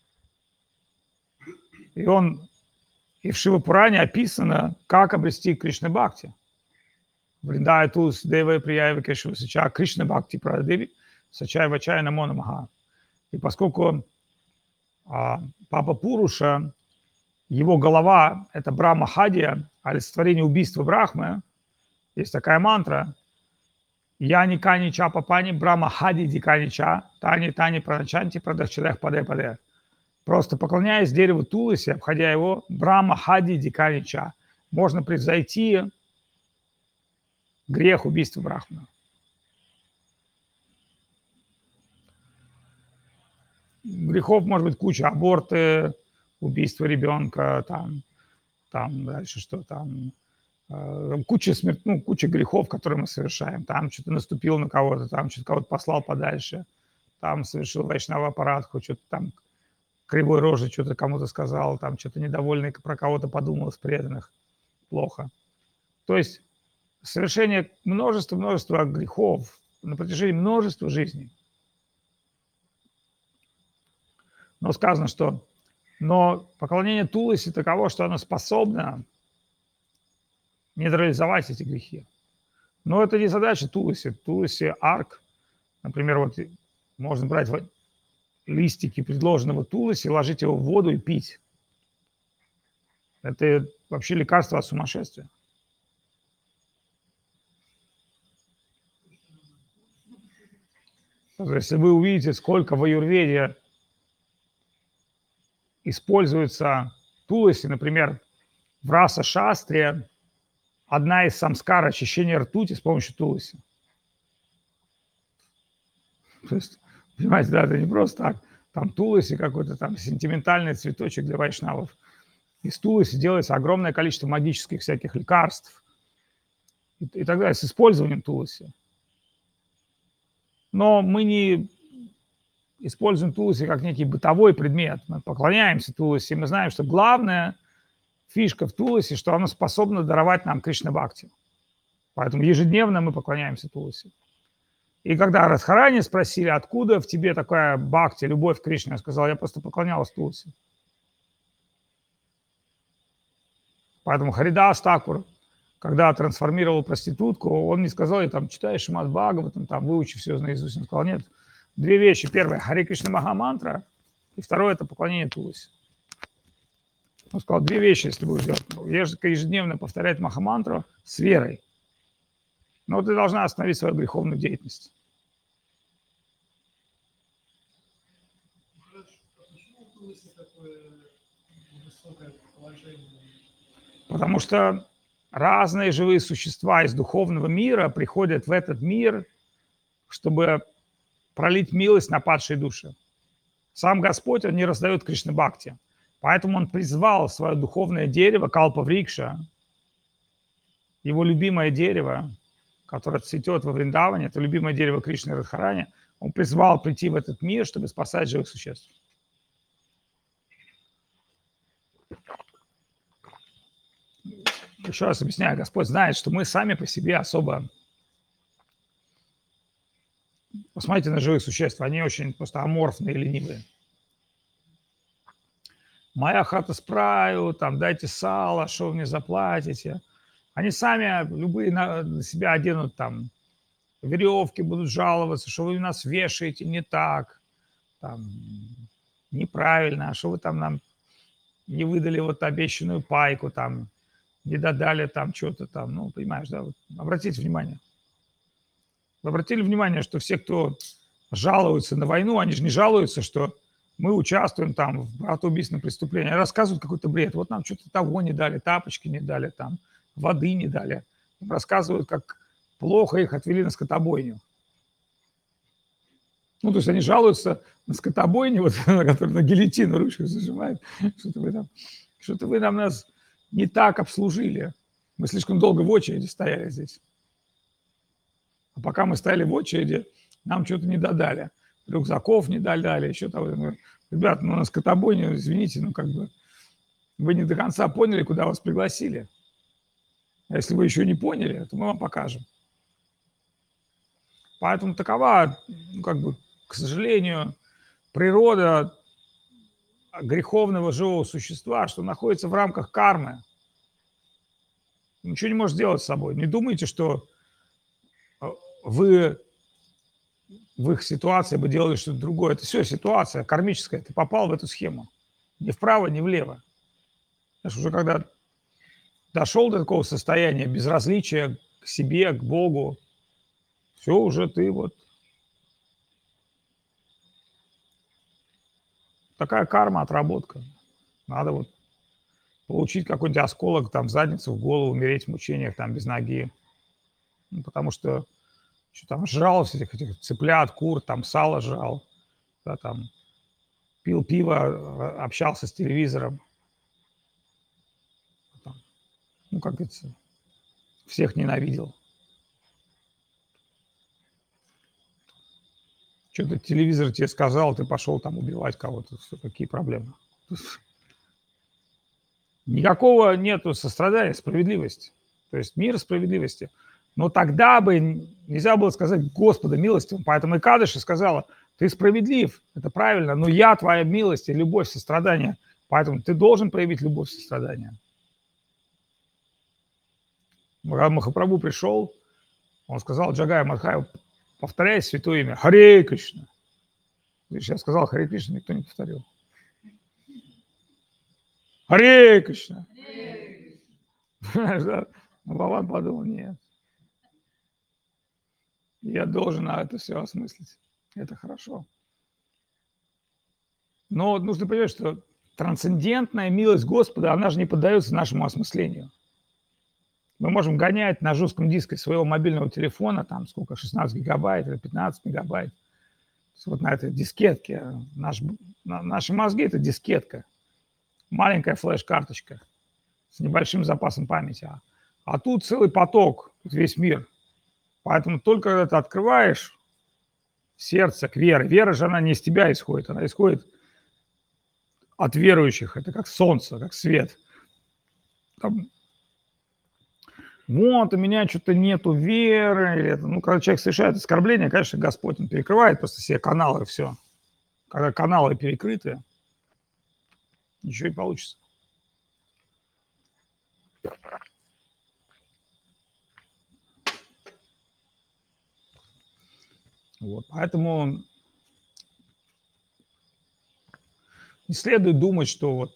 S1: И он, и в Шива Пуране описано, как обрести Кришна Бхакти. Вриндая Туласи Дева Прияева Кешева Сача Кришна Бхакти Прадеви Сачай Вачай Намо Намаха. И поскольку а, Папа Пуруша, его голова – это Брахма Хадия, олицетворение убийства Брахмы, есть такая мантра Яни Кани Ча Папани Брахма Хади Дикани Ча Тани Тани Праначанти Прадахчалех Паде Паде. Просто поклоняясь дереву Туласи, обходя его, Брахма Хади Дикани Ча, можно превзойти грех убийства Брахмы. Грехов может быть куча: аборты, убийство ребенка, там, там дальше что там, э, куча смерт, ну, куча грехов, которые мы совершаем. Там что-то наступил на кого-то, там что-то кого-то послал подальше, там совершил вайшнава аппаратку, что-то там кривой рожей что-то кому-то сказал, там что-то недовольный про кого-то подумал из преданных. Плохо. То есть совершение множества-множества грехов на протяжении множества жизней. Но сказано, что но поклонение Туласи таково, что оно способно нейтрализовать эти грехи. Но это не задача Туласи. Туласи арк, например, вот можно брать листики предложенного Туласи, ложить его в воду и пить. Это вообще лекарство от сумасшествия. Если вы увидите, сколько в аюрведе используется Туласи, например, в раса-шастре одна из самскар очищения ртути с помощью Туласи. То есть, понимаете, да, это не просто так. Там Туласи какой-то там сентиментальный цветочек для вайшнавов. Из Туласи делается огромное количество магических всяких лекарств и, и так далее, с использованием Туласи. Но мы не используем Туласи как некий бытовой предмет. Мы поклоняемся Туласи, мы знаем, что главная фишка в Туласи, что оно способно даровать нам Кришна-бхакти. Поэтому ежедневно мы поклоняемся Туласи. И когда Радхарани спросили, откуда в тебе такая бхакти, любовь к Кришне, я сказал, я просто поклонялась Туласи. Поэтому Харидас Такур, когда трансформировал проститутку, он не сказал ей, там, читай Шримад Бхагаватам, там, выучи все наизусть. Он сказал, нет, две вещи. Первое, Харе Кришна Махамантра, и второе, это поклонение Туласи. Он сказал, две вещи, если будешь делать. Ежедневно повторять Махамантру с верой. Но ты должна остановить свою греховную деятельность. Потому что разные живые существа из духовного мира приходят в этот мир, чтобы пролить милость на падшие души. Сам Господь, Он не раздает Кришна-бхакти. Поэтому Он призвал свое духовное дерево, Калпа-врикша, его любимое дерево, которое цветет во Вриндаване, это любимое дерево Кришны Радхарани, Он призвал прийти в этот мир, чтобы спасать живых существ. Еще раз объясняю, Господь знает, что мы сами по себе особо... Посмотрите на живых существ, они очень просто аморфные, ленивые. Моя хата с праю, там, дайте сало, что вы мне заплатите. Они сами, любые, на себя оденут там веревки, будут жаловаться, что вы нас вешаете не так, там, неправильно, что вы там нам не выдали вот обещанную пайку, там, не додали там что-то там, ну, понимаешь, да, вот, обратите внимание. Вы обратили внимание, что все, кто жалуются на войну, они же не жалуются, что мы участвуем там в братоубийственном преступлении. Они рассказывают какой-то бред. Вот нам что-то того не дали, тапочки не дали, там, воды не дали. Им рассказывают, как плохо их отвели на скотобойню. Ну, то есть они жалуются на скотобойню, вот, на которой на гильотину ручку зажимает, что-то вы там, что-то вы нам нас не так обслужили. Мы слишком долго в очереди стояли здесь. А пока мы стояли в очереди, нам что-то не додали. Рюкзаков не додали, еще того. Ребят, ну на скотобойне, извините, ну как бы вы не до конца поняли, куда вас пригласили. А если вы еще не поняли, то мы вам покажем. Поэтому такова, ну, как бы, к сожалению, природа греховного живого существа, что находится в рамках кармы. Ничего не может сделать с собой. Не думайте, что вы в их ситуации бы делали что-то другое. Это все ситуация кармическая. Ты попал в эту схему. Ни вправо, ни влево. Знаешь, уже когда дошел до такого состояния безразличия к себе, к Богу, все, уже ты вот... Такая карма, отработка. Надо вот получить какой-нибудь осколок там в задницу, в голову, умереть в мучениях там без ноги. Ну, потому что что там жрал всех этих цыплят, кур, там сало жрал, да, там пил пиво, общался с телевизором. Там, ну, как говорится, всех ненавидел. Что-то телевизор тебе сказал, ты пошел там убивать кого-то. Какие проблемы? Никакого нету сострадания, справедливости. То есть мир справедливости. Но тогда бы нельзя было сказать Господа милостивым. Поэтому и Кадыши сказала, ты справедлив, это правильно, но я твоя милость и любовь, сострадание. Поэтому ты должен проявить любовь, сострадание. Когда Махапрабху пришел, он сказал Джагая Мадхаю, повторяй святое имя, Харе Кришна. Видишь, я сказал Харе Кришна, никто не повторил. Харе Кришна. Понимаешь, да? Но Бхагаван подумал, нет. Я должен это все осмыслить. Это хорошо. Но нужно понимать, что трансцендентная милость Господа, она же не поддается нашему осмыслению. Мы можем гонять на жестком диске своего мобильного телефона, там сколько, шестнадцать гигабайт или пятнадцать мегабайт. Вот на этой дискетке. Наш, наши мозги – это дискетка. Маленькая флеш-карточка с небольшим запасом памяти. А, а тут целый поток, тут весь мир. Поэтому только когда ты открываешь сердца к вере. Вера же, она не из тебя исходит, она исходит от верующих. Это как солнце, как свет. Там, вот, у меня что-то нету веры. Или это, ну, когда человек совершает оскорбление, конечно, Господь он перекрывает просто все каналы, все. Когда каналы перекрыты, ничего не получится. Вот, поэтому не следует думать, что вот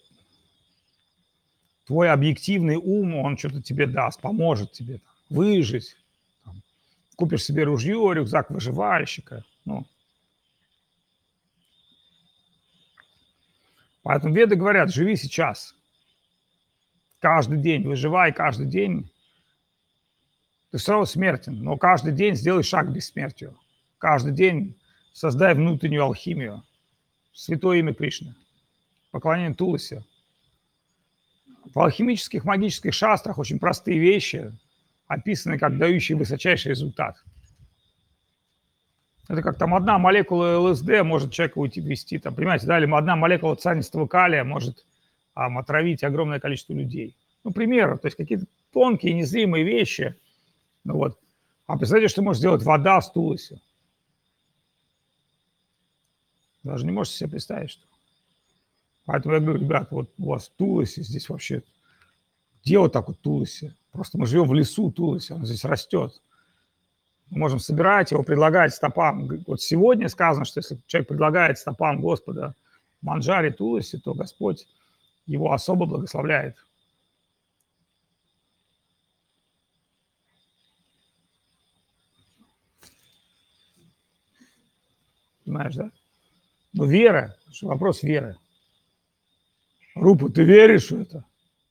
S1: твой объективный ум, он что-то тебе даст, поможет тебе там, выжить. Там, купишь себе ружье, рюкзак выживальщика. Ну. Поэтому веды говорят, живи сейчас. Каждый день выживай, каждый день. Ты все равно смертен, но каждый день сделай шаг к бессмертию. Каждый день создай внутреннюю алхимию. Святое имя Кришны. Поклонение Туласи. В алхимических, магических шастрах очень простые вещи описаны как дающие высочайший результат. Это как там одна молекула ЛСД может человека уйти, вести, там, понимаете, да, или одна молекула цианистого калия может там, отравить огромное количество людей. Ну, примеры, то есть какие-то тонкие, незримые вещи. Ну, вот. А представьте, что может сделать вода с Туласи. Даже не можете себе представить, что. Поэтому я говорю, ребят, вот у вас Туласи здесь вообще. Где вот так вот Туласи? Просто мы живем в лесу Туласи, он здесь растет. Мы можем собирать его, предлагать стопам. Вот сегодня сказано, что если человек предлагает стопам Господа манджари Туласи, то Господь его особо благословляет. Понимаешь, да? Но вера, вопрос веры. Рупа, ты веришь в это?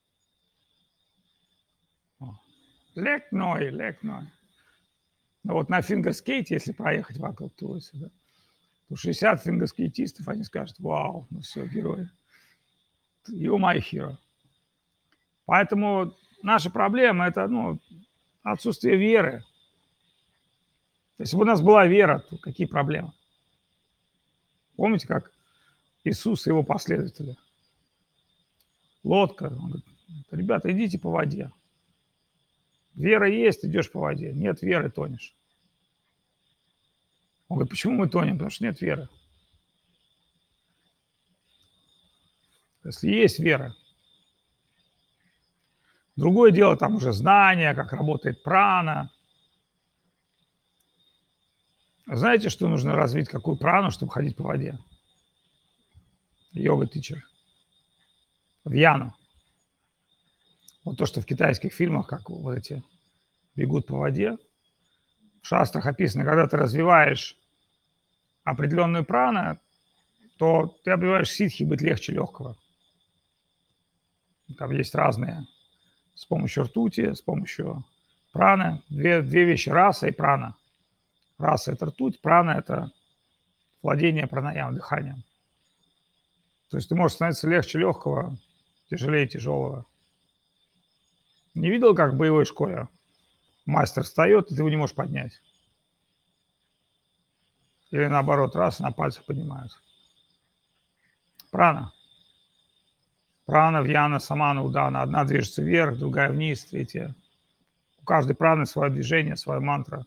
S1: Лекной, лекной. Но вот на фингерскейте, если проехать вокруг Туласи, да, то шестьдесят фингерскейтистов, они скажут, вау, ну все, герои. You my hero. Поэтому наша проблема – это ну, отсутствие веры. Если бы у нас была вера, то какие проблемы? Помните, как Иисус и его последователи? Лодка. Он говорит, ребята, идите по воде. Вера есть, идешь по воде. Нет веры, тонешь. Он говорит, почему мы тонем? Потому что нет веры. Если есть вера. Другое дело, там уже знание, как работает прана. Знаете, что нужно развить, какую прану, чтобы ходить по воде? Йога-тичер. Вьяну. Вот то, что в китайских фильмах, как вот эти бегут по воде. В шастрах описано, когда ты развиваешь определенную прану, то ты объявляешь ситхи быть легче легкого. Там есть разные. С помощью ртути, с помощью праны. Две, две вещи – раса и прана. Раса – это ртуть, прана – это владение пранаямом, дыханием. То есть ты можешь становиться легче легкого, тяжелее тяжелого. Не видел, как в боевой школе мастер встает, и ты его не можешь поднять? Или наоборот, раз, на пальцы поднимаются. Прана. Прана, вьяна, самана, удана. Одна движется вверх, другая вниз, третья. У каждой праны свое движение, своя мантра.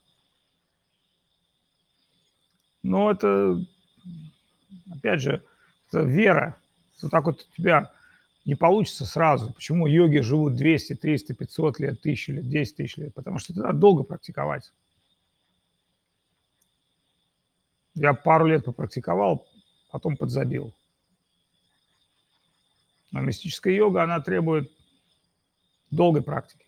S1: Но это, опять же, это вера. Вот так вот у тебя не получится сразу. Почему йоги живут двести, триста, пятьсот лет, тысячу лет, десять тысяч лет? Потому что это надо долго практиковать. Я пару лет попрактиковал, потом подзабил. Но мистическая йога, она требует долгой практики.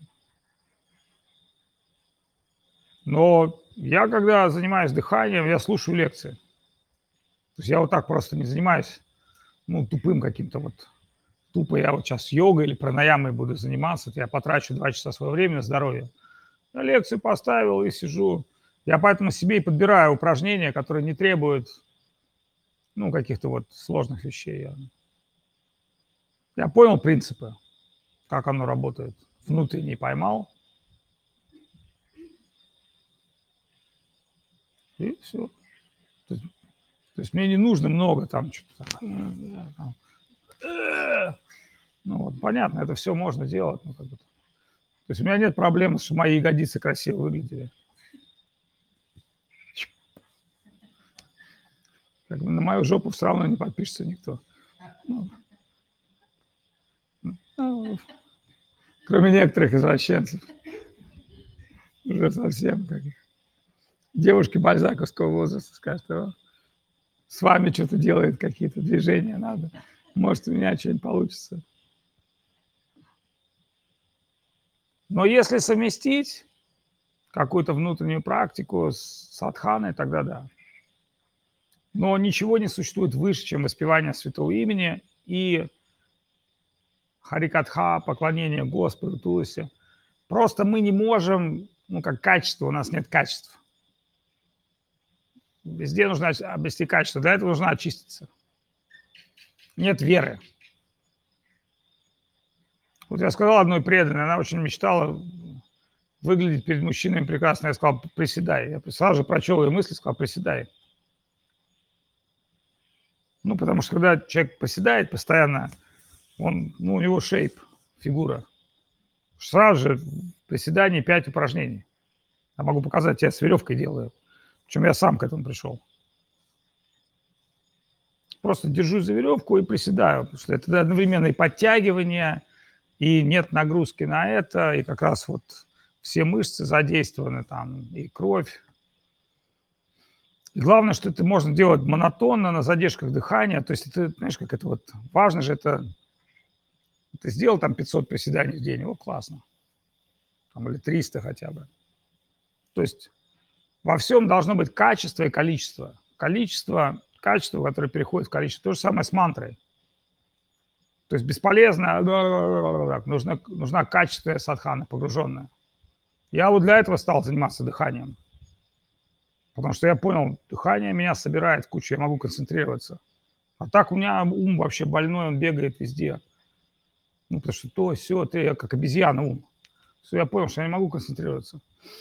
S1: Но я, когда занимаюсь дыханием, я слушаю лекции. То есть я вот так просто не занимаюсь, ну, тупым каким-то вот, тупо я вот сейчас йогой или пранаямой буду заниматься, то я потрачу два часа своего времени на здоровье. Я лекцию поставил и сижу. Я поэтому себе и подбираю упражнения, которые не требуют, ну, каких-то вот сложных вещей. Я, я понял принципы, как оно работает. Внутренний поймал. И все. То есть, то есть мне не нужно много там что-то там. там. Ну вот, понятно, это все можно делать. Ну, как бы. То есть у меня нет проблем, что мои ягодицы красиво выглядели. Как бы на мою жопу все равно не подпишется никто. Ну, ну, кроме некоторых извращенцев. Уже совсем как девушки бальзаковского возраста скажут, что с вами что-то делает, какие-то движения надо. Может, у меня что-нибудь получится. Но если совместить какую-то внутреннюю практику с садханой, тогда да. Но ничего не существует выше, чем воспевание святого имени и харикатха, поклонение Господу, Туласи. Просто мы не можем, ну, как качество, у нас нет качеств. Везде нужно обрести качество, для этого нужно очиститься. Нет веры. Вот я сказал одной преданной, она очень мечтала выглядеть перед мужчинами прекрасно. Я сказал, приседай. Я сразу же прочел ее мысли, сказал, приседай. Ну, потому что когда человек приседает постоянно, он, ну, у него шейп, фигура. Сразу же в приседании пять упражнений. Я могу показать, я с веревкой делаю. Причем я сам к этому пришел. Просто держусь за веревку и приседаю, потому что это одновременно и подтягивание, и нет нагрузки на это, и как раз вот все мышцы задействованы там, и кровь. И главное, что это можно делать монотонно, на задержках дыхания. То есть это, знаешь, как это вот, важно же это, ты сделал там пятьсот приседаний в день, вот классно. Там, или триста хотя бы. То есть во всем должно быть качество и количество. Количество, качество, которое переходит в количество. То же самое с мантрой. То есть бесполезно, нужна, нужна качественная садхана, погруженная. Я вот для этого стал заниматься дыханием. Потому что я понял, дыхание меня собирает в кучу, я могу концентрироваться. А так у меня ум вообще больной, он бегает везде. Ну, потому что то, все, ты, я как обезьяна ум. Все, я понял, что я не могу концентрироваться.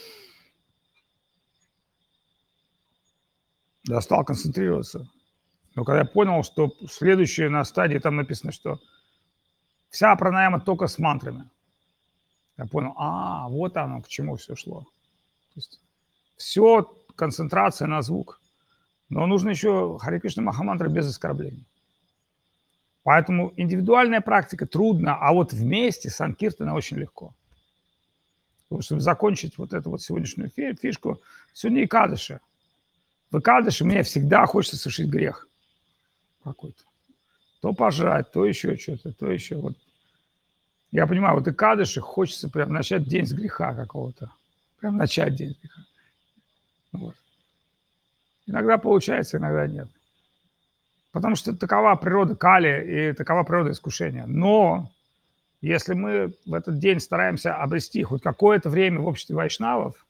S1: Я стал концентрироваться. Но когда я понял, что следующее на стадии, там написано, что вся пранаяма только с мантрами. Я понял, а, вот оно, к чему все шло. То есть все концентрация на звук. Но нужно еще Харе Кришна Махамантра без оскорблений. Поэтому индивидуальная практика трудно, а вот вместе санкиртана очень легко. Чтобы закончить вот эту вот сегодняшнюю фишку, сегодня Экадаши. В Экадаши мне всегда хочется совершить грех какой-то. То пожрать, то еще что-то, то еще. Вот. Я понимаю, вот Экадаши хочется прям начать день с греха какого-то. Прям начать день с греха. Вот. Иногда получается, иногда нет. Потому что такова природа кали и такова природа искушения. Но если мы в этот день стараемся обрести хоть какое-то время в обществе вайшнавов,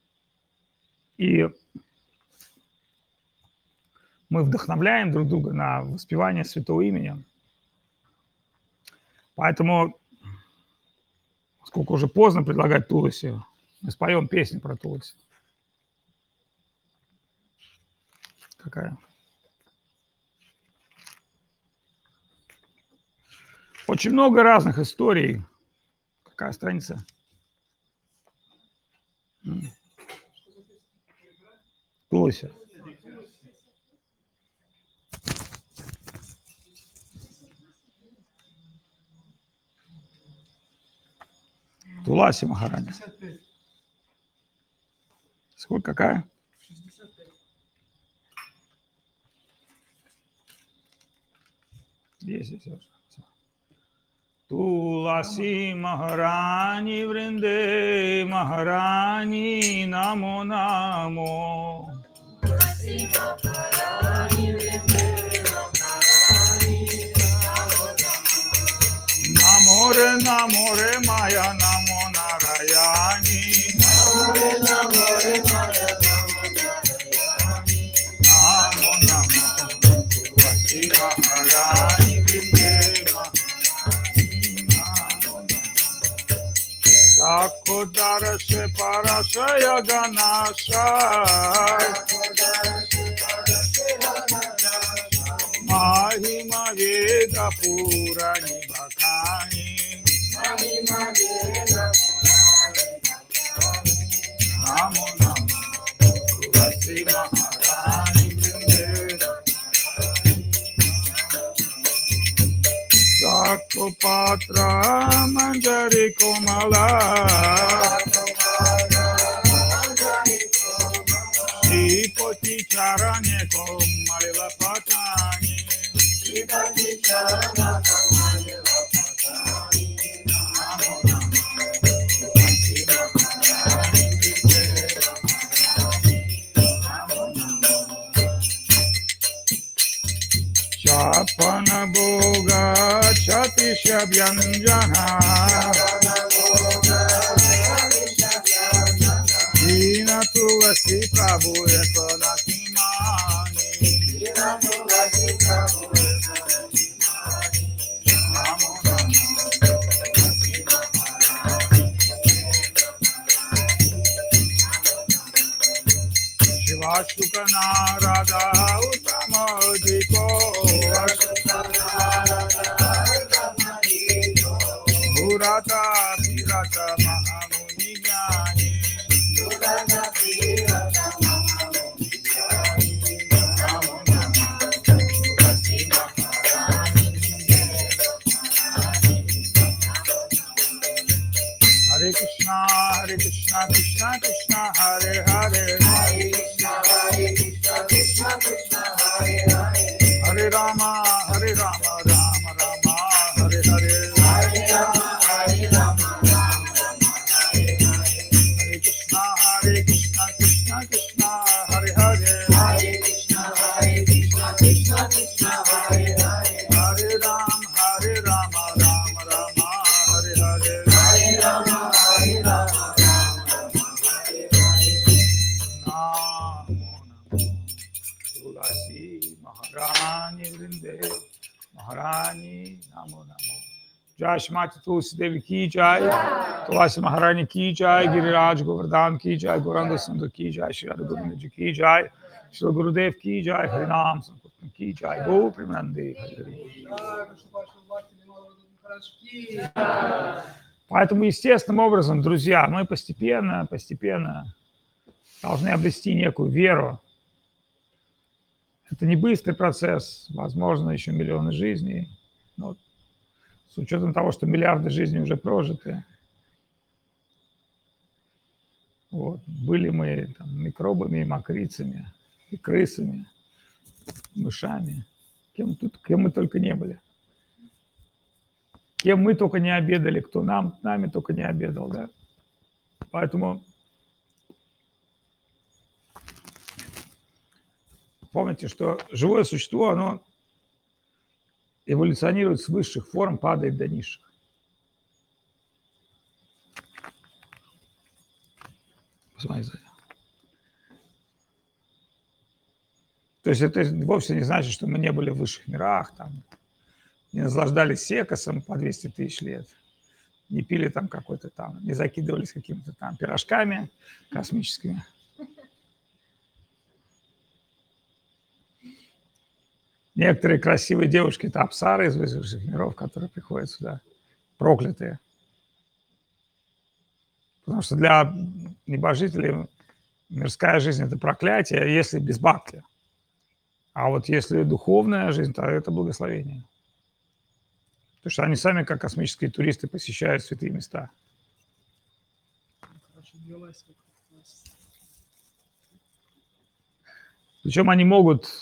S1: и мы вдохновляем друг друга на воспевание святого имени, поэтому, сколько уже поздно предлагать Туласи, мы споем песню про Туласи. Какая? Очень много разных историй. Какая страница? Туласи. Туласи Махарани. Сколько, какая? Есть, есть, есть. Туласи Махарани Вринде Махарани Намо Намо. Наморе Наморе Мая Намо Нараяни. Наморе Наморе Maya Namo Narayani. Namo Namo Tulasi Maharani Vinde Lakho Darashe Parashaya Ganasha. Purani Bhakani Namo Namo Tulasi Maharani Sakupatra Manjari Komala Shipoti Charanye Komalila Patani Shipoti Charanye Komalila Patani Namo Namo Tulasi Maharani Chapana Boga Chatisha Vyanjana Dina Tulasi Prabhu Ekonakimani Dina Tulasi Prabhu Ekonakimani Namo Namo Tulasi Maharani Shivashuka Narada Uttamadiko Bhurata Bhirata Mahamuni Jnani Bhurata Bhirata Mahamuni Jnani Namo Namo Tulasi Maharani Hare Krishna Hare Krishna Krishna Krishna Hare Hare Hare Krishna Hare Krishna Krishna Krishna Hare Hare Hare Rama Hare Rama Rama Rama Hare Hare Hare Rama Hare Rama Rama Rama Hare Hare Hare Krishna Hare Krishna Krishna Krishna Hare Hare Hare Krishna Hare Krishna Krishna Krishna Hare Hare Hare Rama Hare Rama Rama Rama Hare Hare Hare Rama Hare Rama Rama Rama Hare Hare Namo Namo Tulasi Maharani Vrinde Maharani Namo Namo Jai Shrimati Tulsi Devi Ki Jai Tulasi Maharani Ki Jai Giriraj Govardhan Ki Jai Gauranga Sundar Ki Jai Shri Radha Govinda Ji Ki Jai Shri Gurudev Ki Jai Harinam Sankirtan Ki Jai Go Premanande Hari. Поэтому естественным образом, друзья, мы постепенно, постепенно должны обрести некую веру. Это не быстрый процесс, возможно, еще миллионы жизней. Но с учетом того, что миллиарды жизней уже прожиты, вот, были мы там, микробами, и мокрицами, и крысами, мышами, кем, тут, кем мы только не были. Кем мы только не обедали, кто нам, нами только не обедал, да. Поэтому помните, что живое существо, оно эволюционирует с высших форм, падает до низших. Посмотрите. То есть это вовсе не значит, что мы не были в высших мирах, там, не наслаждались секосом по двести тысяч лет, не пили там какой-то там, не закидывались какими-то там пирожками космическими. Некоторые красивые девушки – это апсары из высших миров, которые приходят сюда, проклятые. Потому что для небожителей мирская жизнь – это проклятие, если без бхакти. А вот если духовная жизнь, то это благословение. Потому что они сами, как космические туристы, посещают святые места. Причем они могут...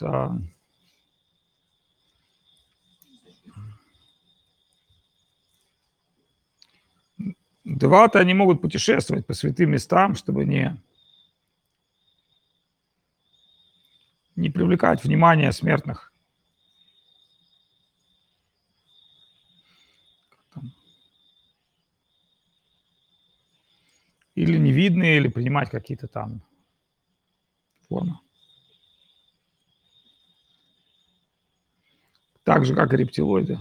S1: Деваты, они могут путешествовать по святым местам, чтобы не, не привлекать внимание смертных. Или невидные, или принимать какие-то там формы. Так же, как и рептилоиды.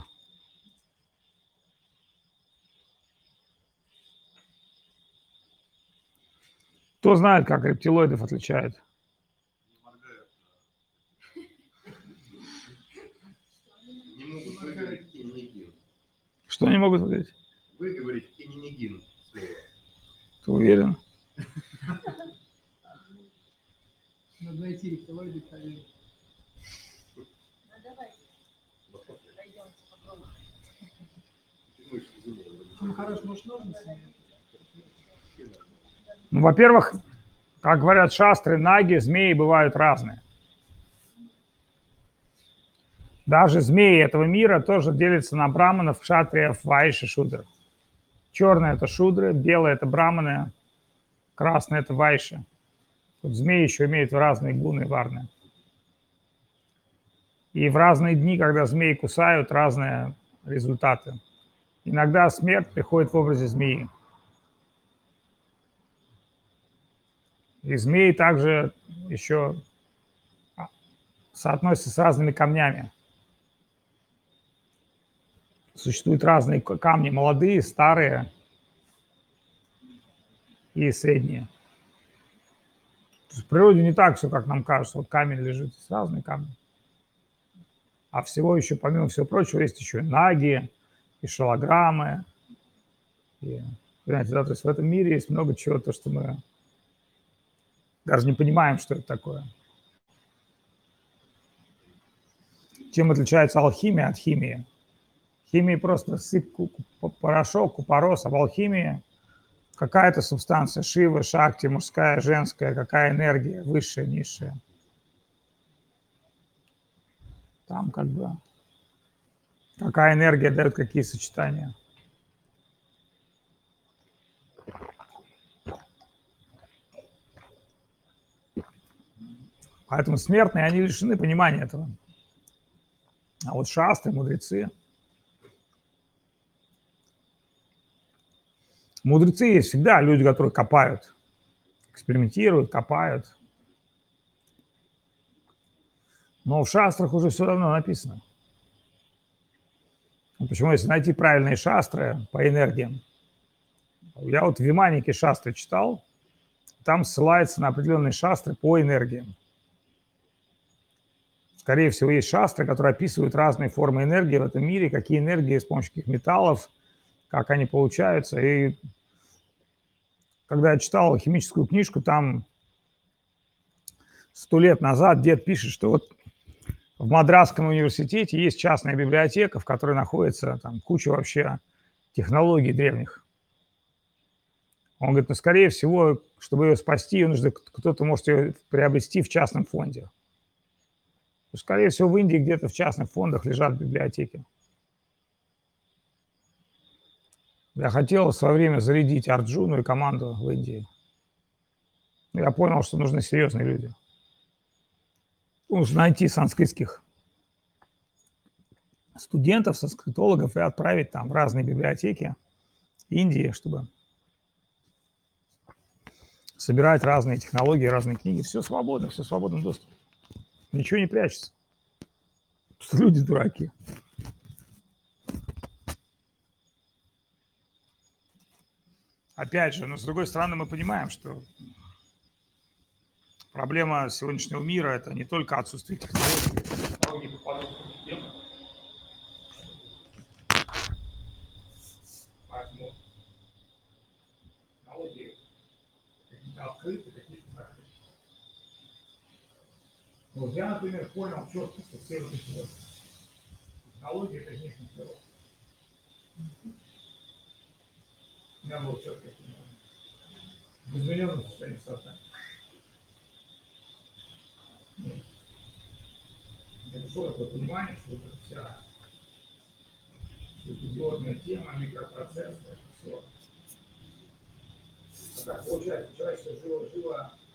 S1: Кто знает, как рептилоидов отличают?
S2: Не могут выговорить и не
S1: Что они могут говорить?
S2: Выговорить кининигин слово.
S1: Ты уверен?
S3: Надо найти рихтовальный камень. Ну, хорош, может, ножницы?
S1: Ну, во-первых, как говорят шастры, наги, змеи бывают разные. Даже змеи этого мира тоже делятся на браманов, кшатриев, вайши, шудры. Черное – это шудры, белое – это браманы, красное – это вайши. Вот змеи еще имеют разные гуны варны. И в разные дни, когда змеи кусают, разные результаты. Иногда смерть приходит в образе змеи. И змеи также еще соотносятся с разными камнями. Существуют разные камни, молодые, старые и средние. В природе не так все, как нам кажется. Вот камень лежит, есть разные камни. А всего еще, помимо всего прочего, есть еще и наги, и шалограммы. И, понимаете, да, то есть в этом мире есть много чего, то, что мы даже не понимаем, что это такое. Чем отличается алхимия от химии? В химии просто сыпь, порошок, купорос, а в алхимии какая-то субстанция, шива, шакти, мужская, женская, какая энергия, высшая, низшая. Там как бы какая энергия дает какие сочетания. Поэтому смертные, они лишены понимания этого. А вот шастры, мудрецы. Мудрецы есть всегда люди, которые копают, экспериментируют, копают. Но в шастрах уже все давно написано. Почему, если найти правильные шастры по энергиям? Я вот в Виманике шастры читал, там ссылается на определенные шастры по энергиям. Скорее всего, есть шастры, которые описывают разные формы энергии в этом мире, какие энергии с помощью каких металлов, как они получаются. И когда я читал химическую книжку, там сто лет назад дед пишет, что вот в Мадрасском университете есть частная библиотека, в которой находится там куча вообще технологий древних. Он говорит, ну, скорее всего, чтобы ее спасти, ее нужно, кто-то может ее приобрести в частном фонде. Скорее всего, в Индии где-то в частных фондах лежат библиотеки. Я хотел в свое время зарядить Арджуну и команду в Индии. Я понял, что нужны серьезные люди. Нужно найти санскритских студентов, санскритологов и отправить там в разные библиотеки Индии, чтобы собирать разные технологии, разные книги. Все свободно, все в свободном доступе. Ничего не прячется. Просто люди дураки. Опять же, но с другой стороны, мы понимаем, что проблема сегодняшнего мира – это не только отсутствие технологий. Технологии попадают в проблемы. Поэтому технологии какие-то открыты, какие-то закрыты. Вот я, например, понял четко, что все вот эти вот технологии – это внешний прирост. У меня было четкое понимание. В измененном состоянии сознания. Это что такое понимание, что это вся диодная тема, микропроцессы, это все. А так получается, человечество жило, жило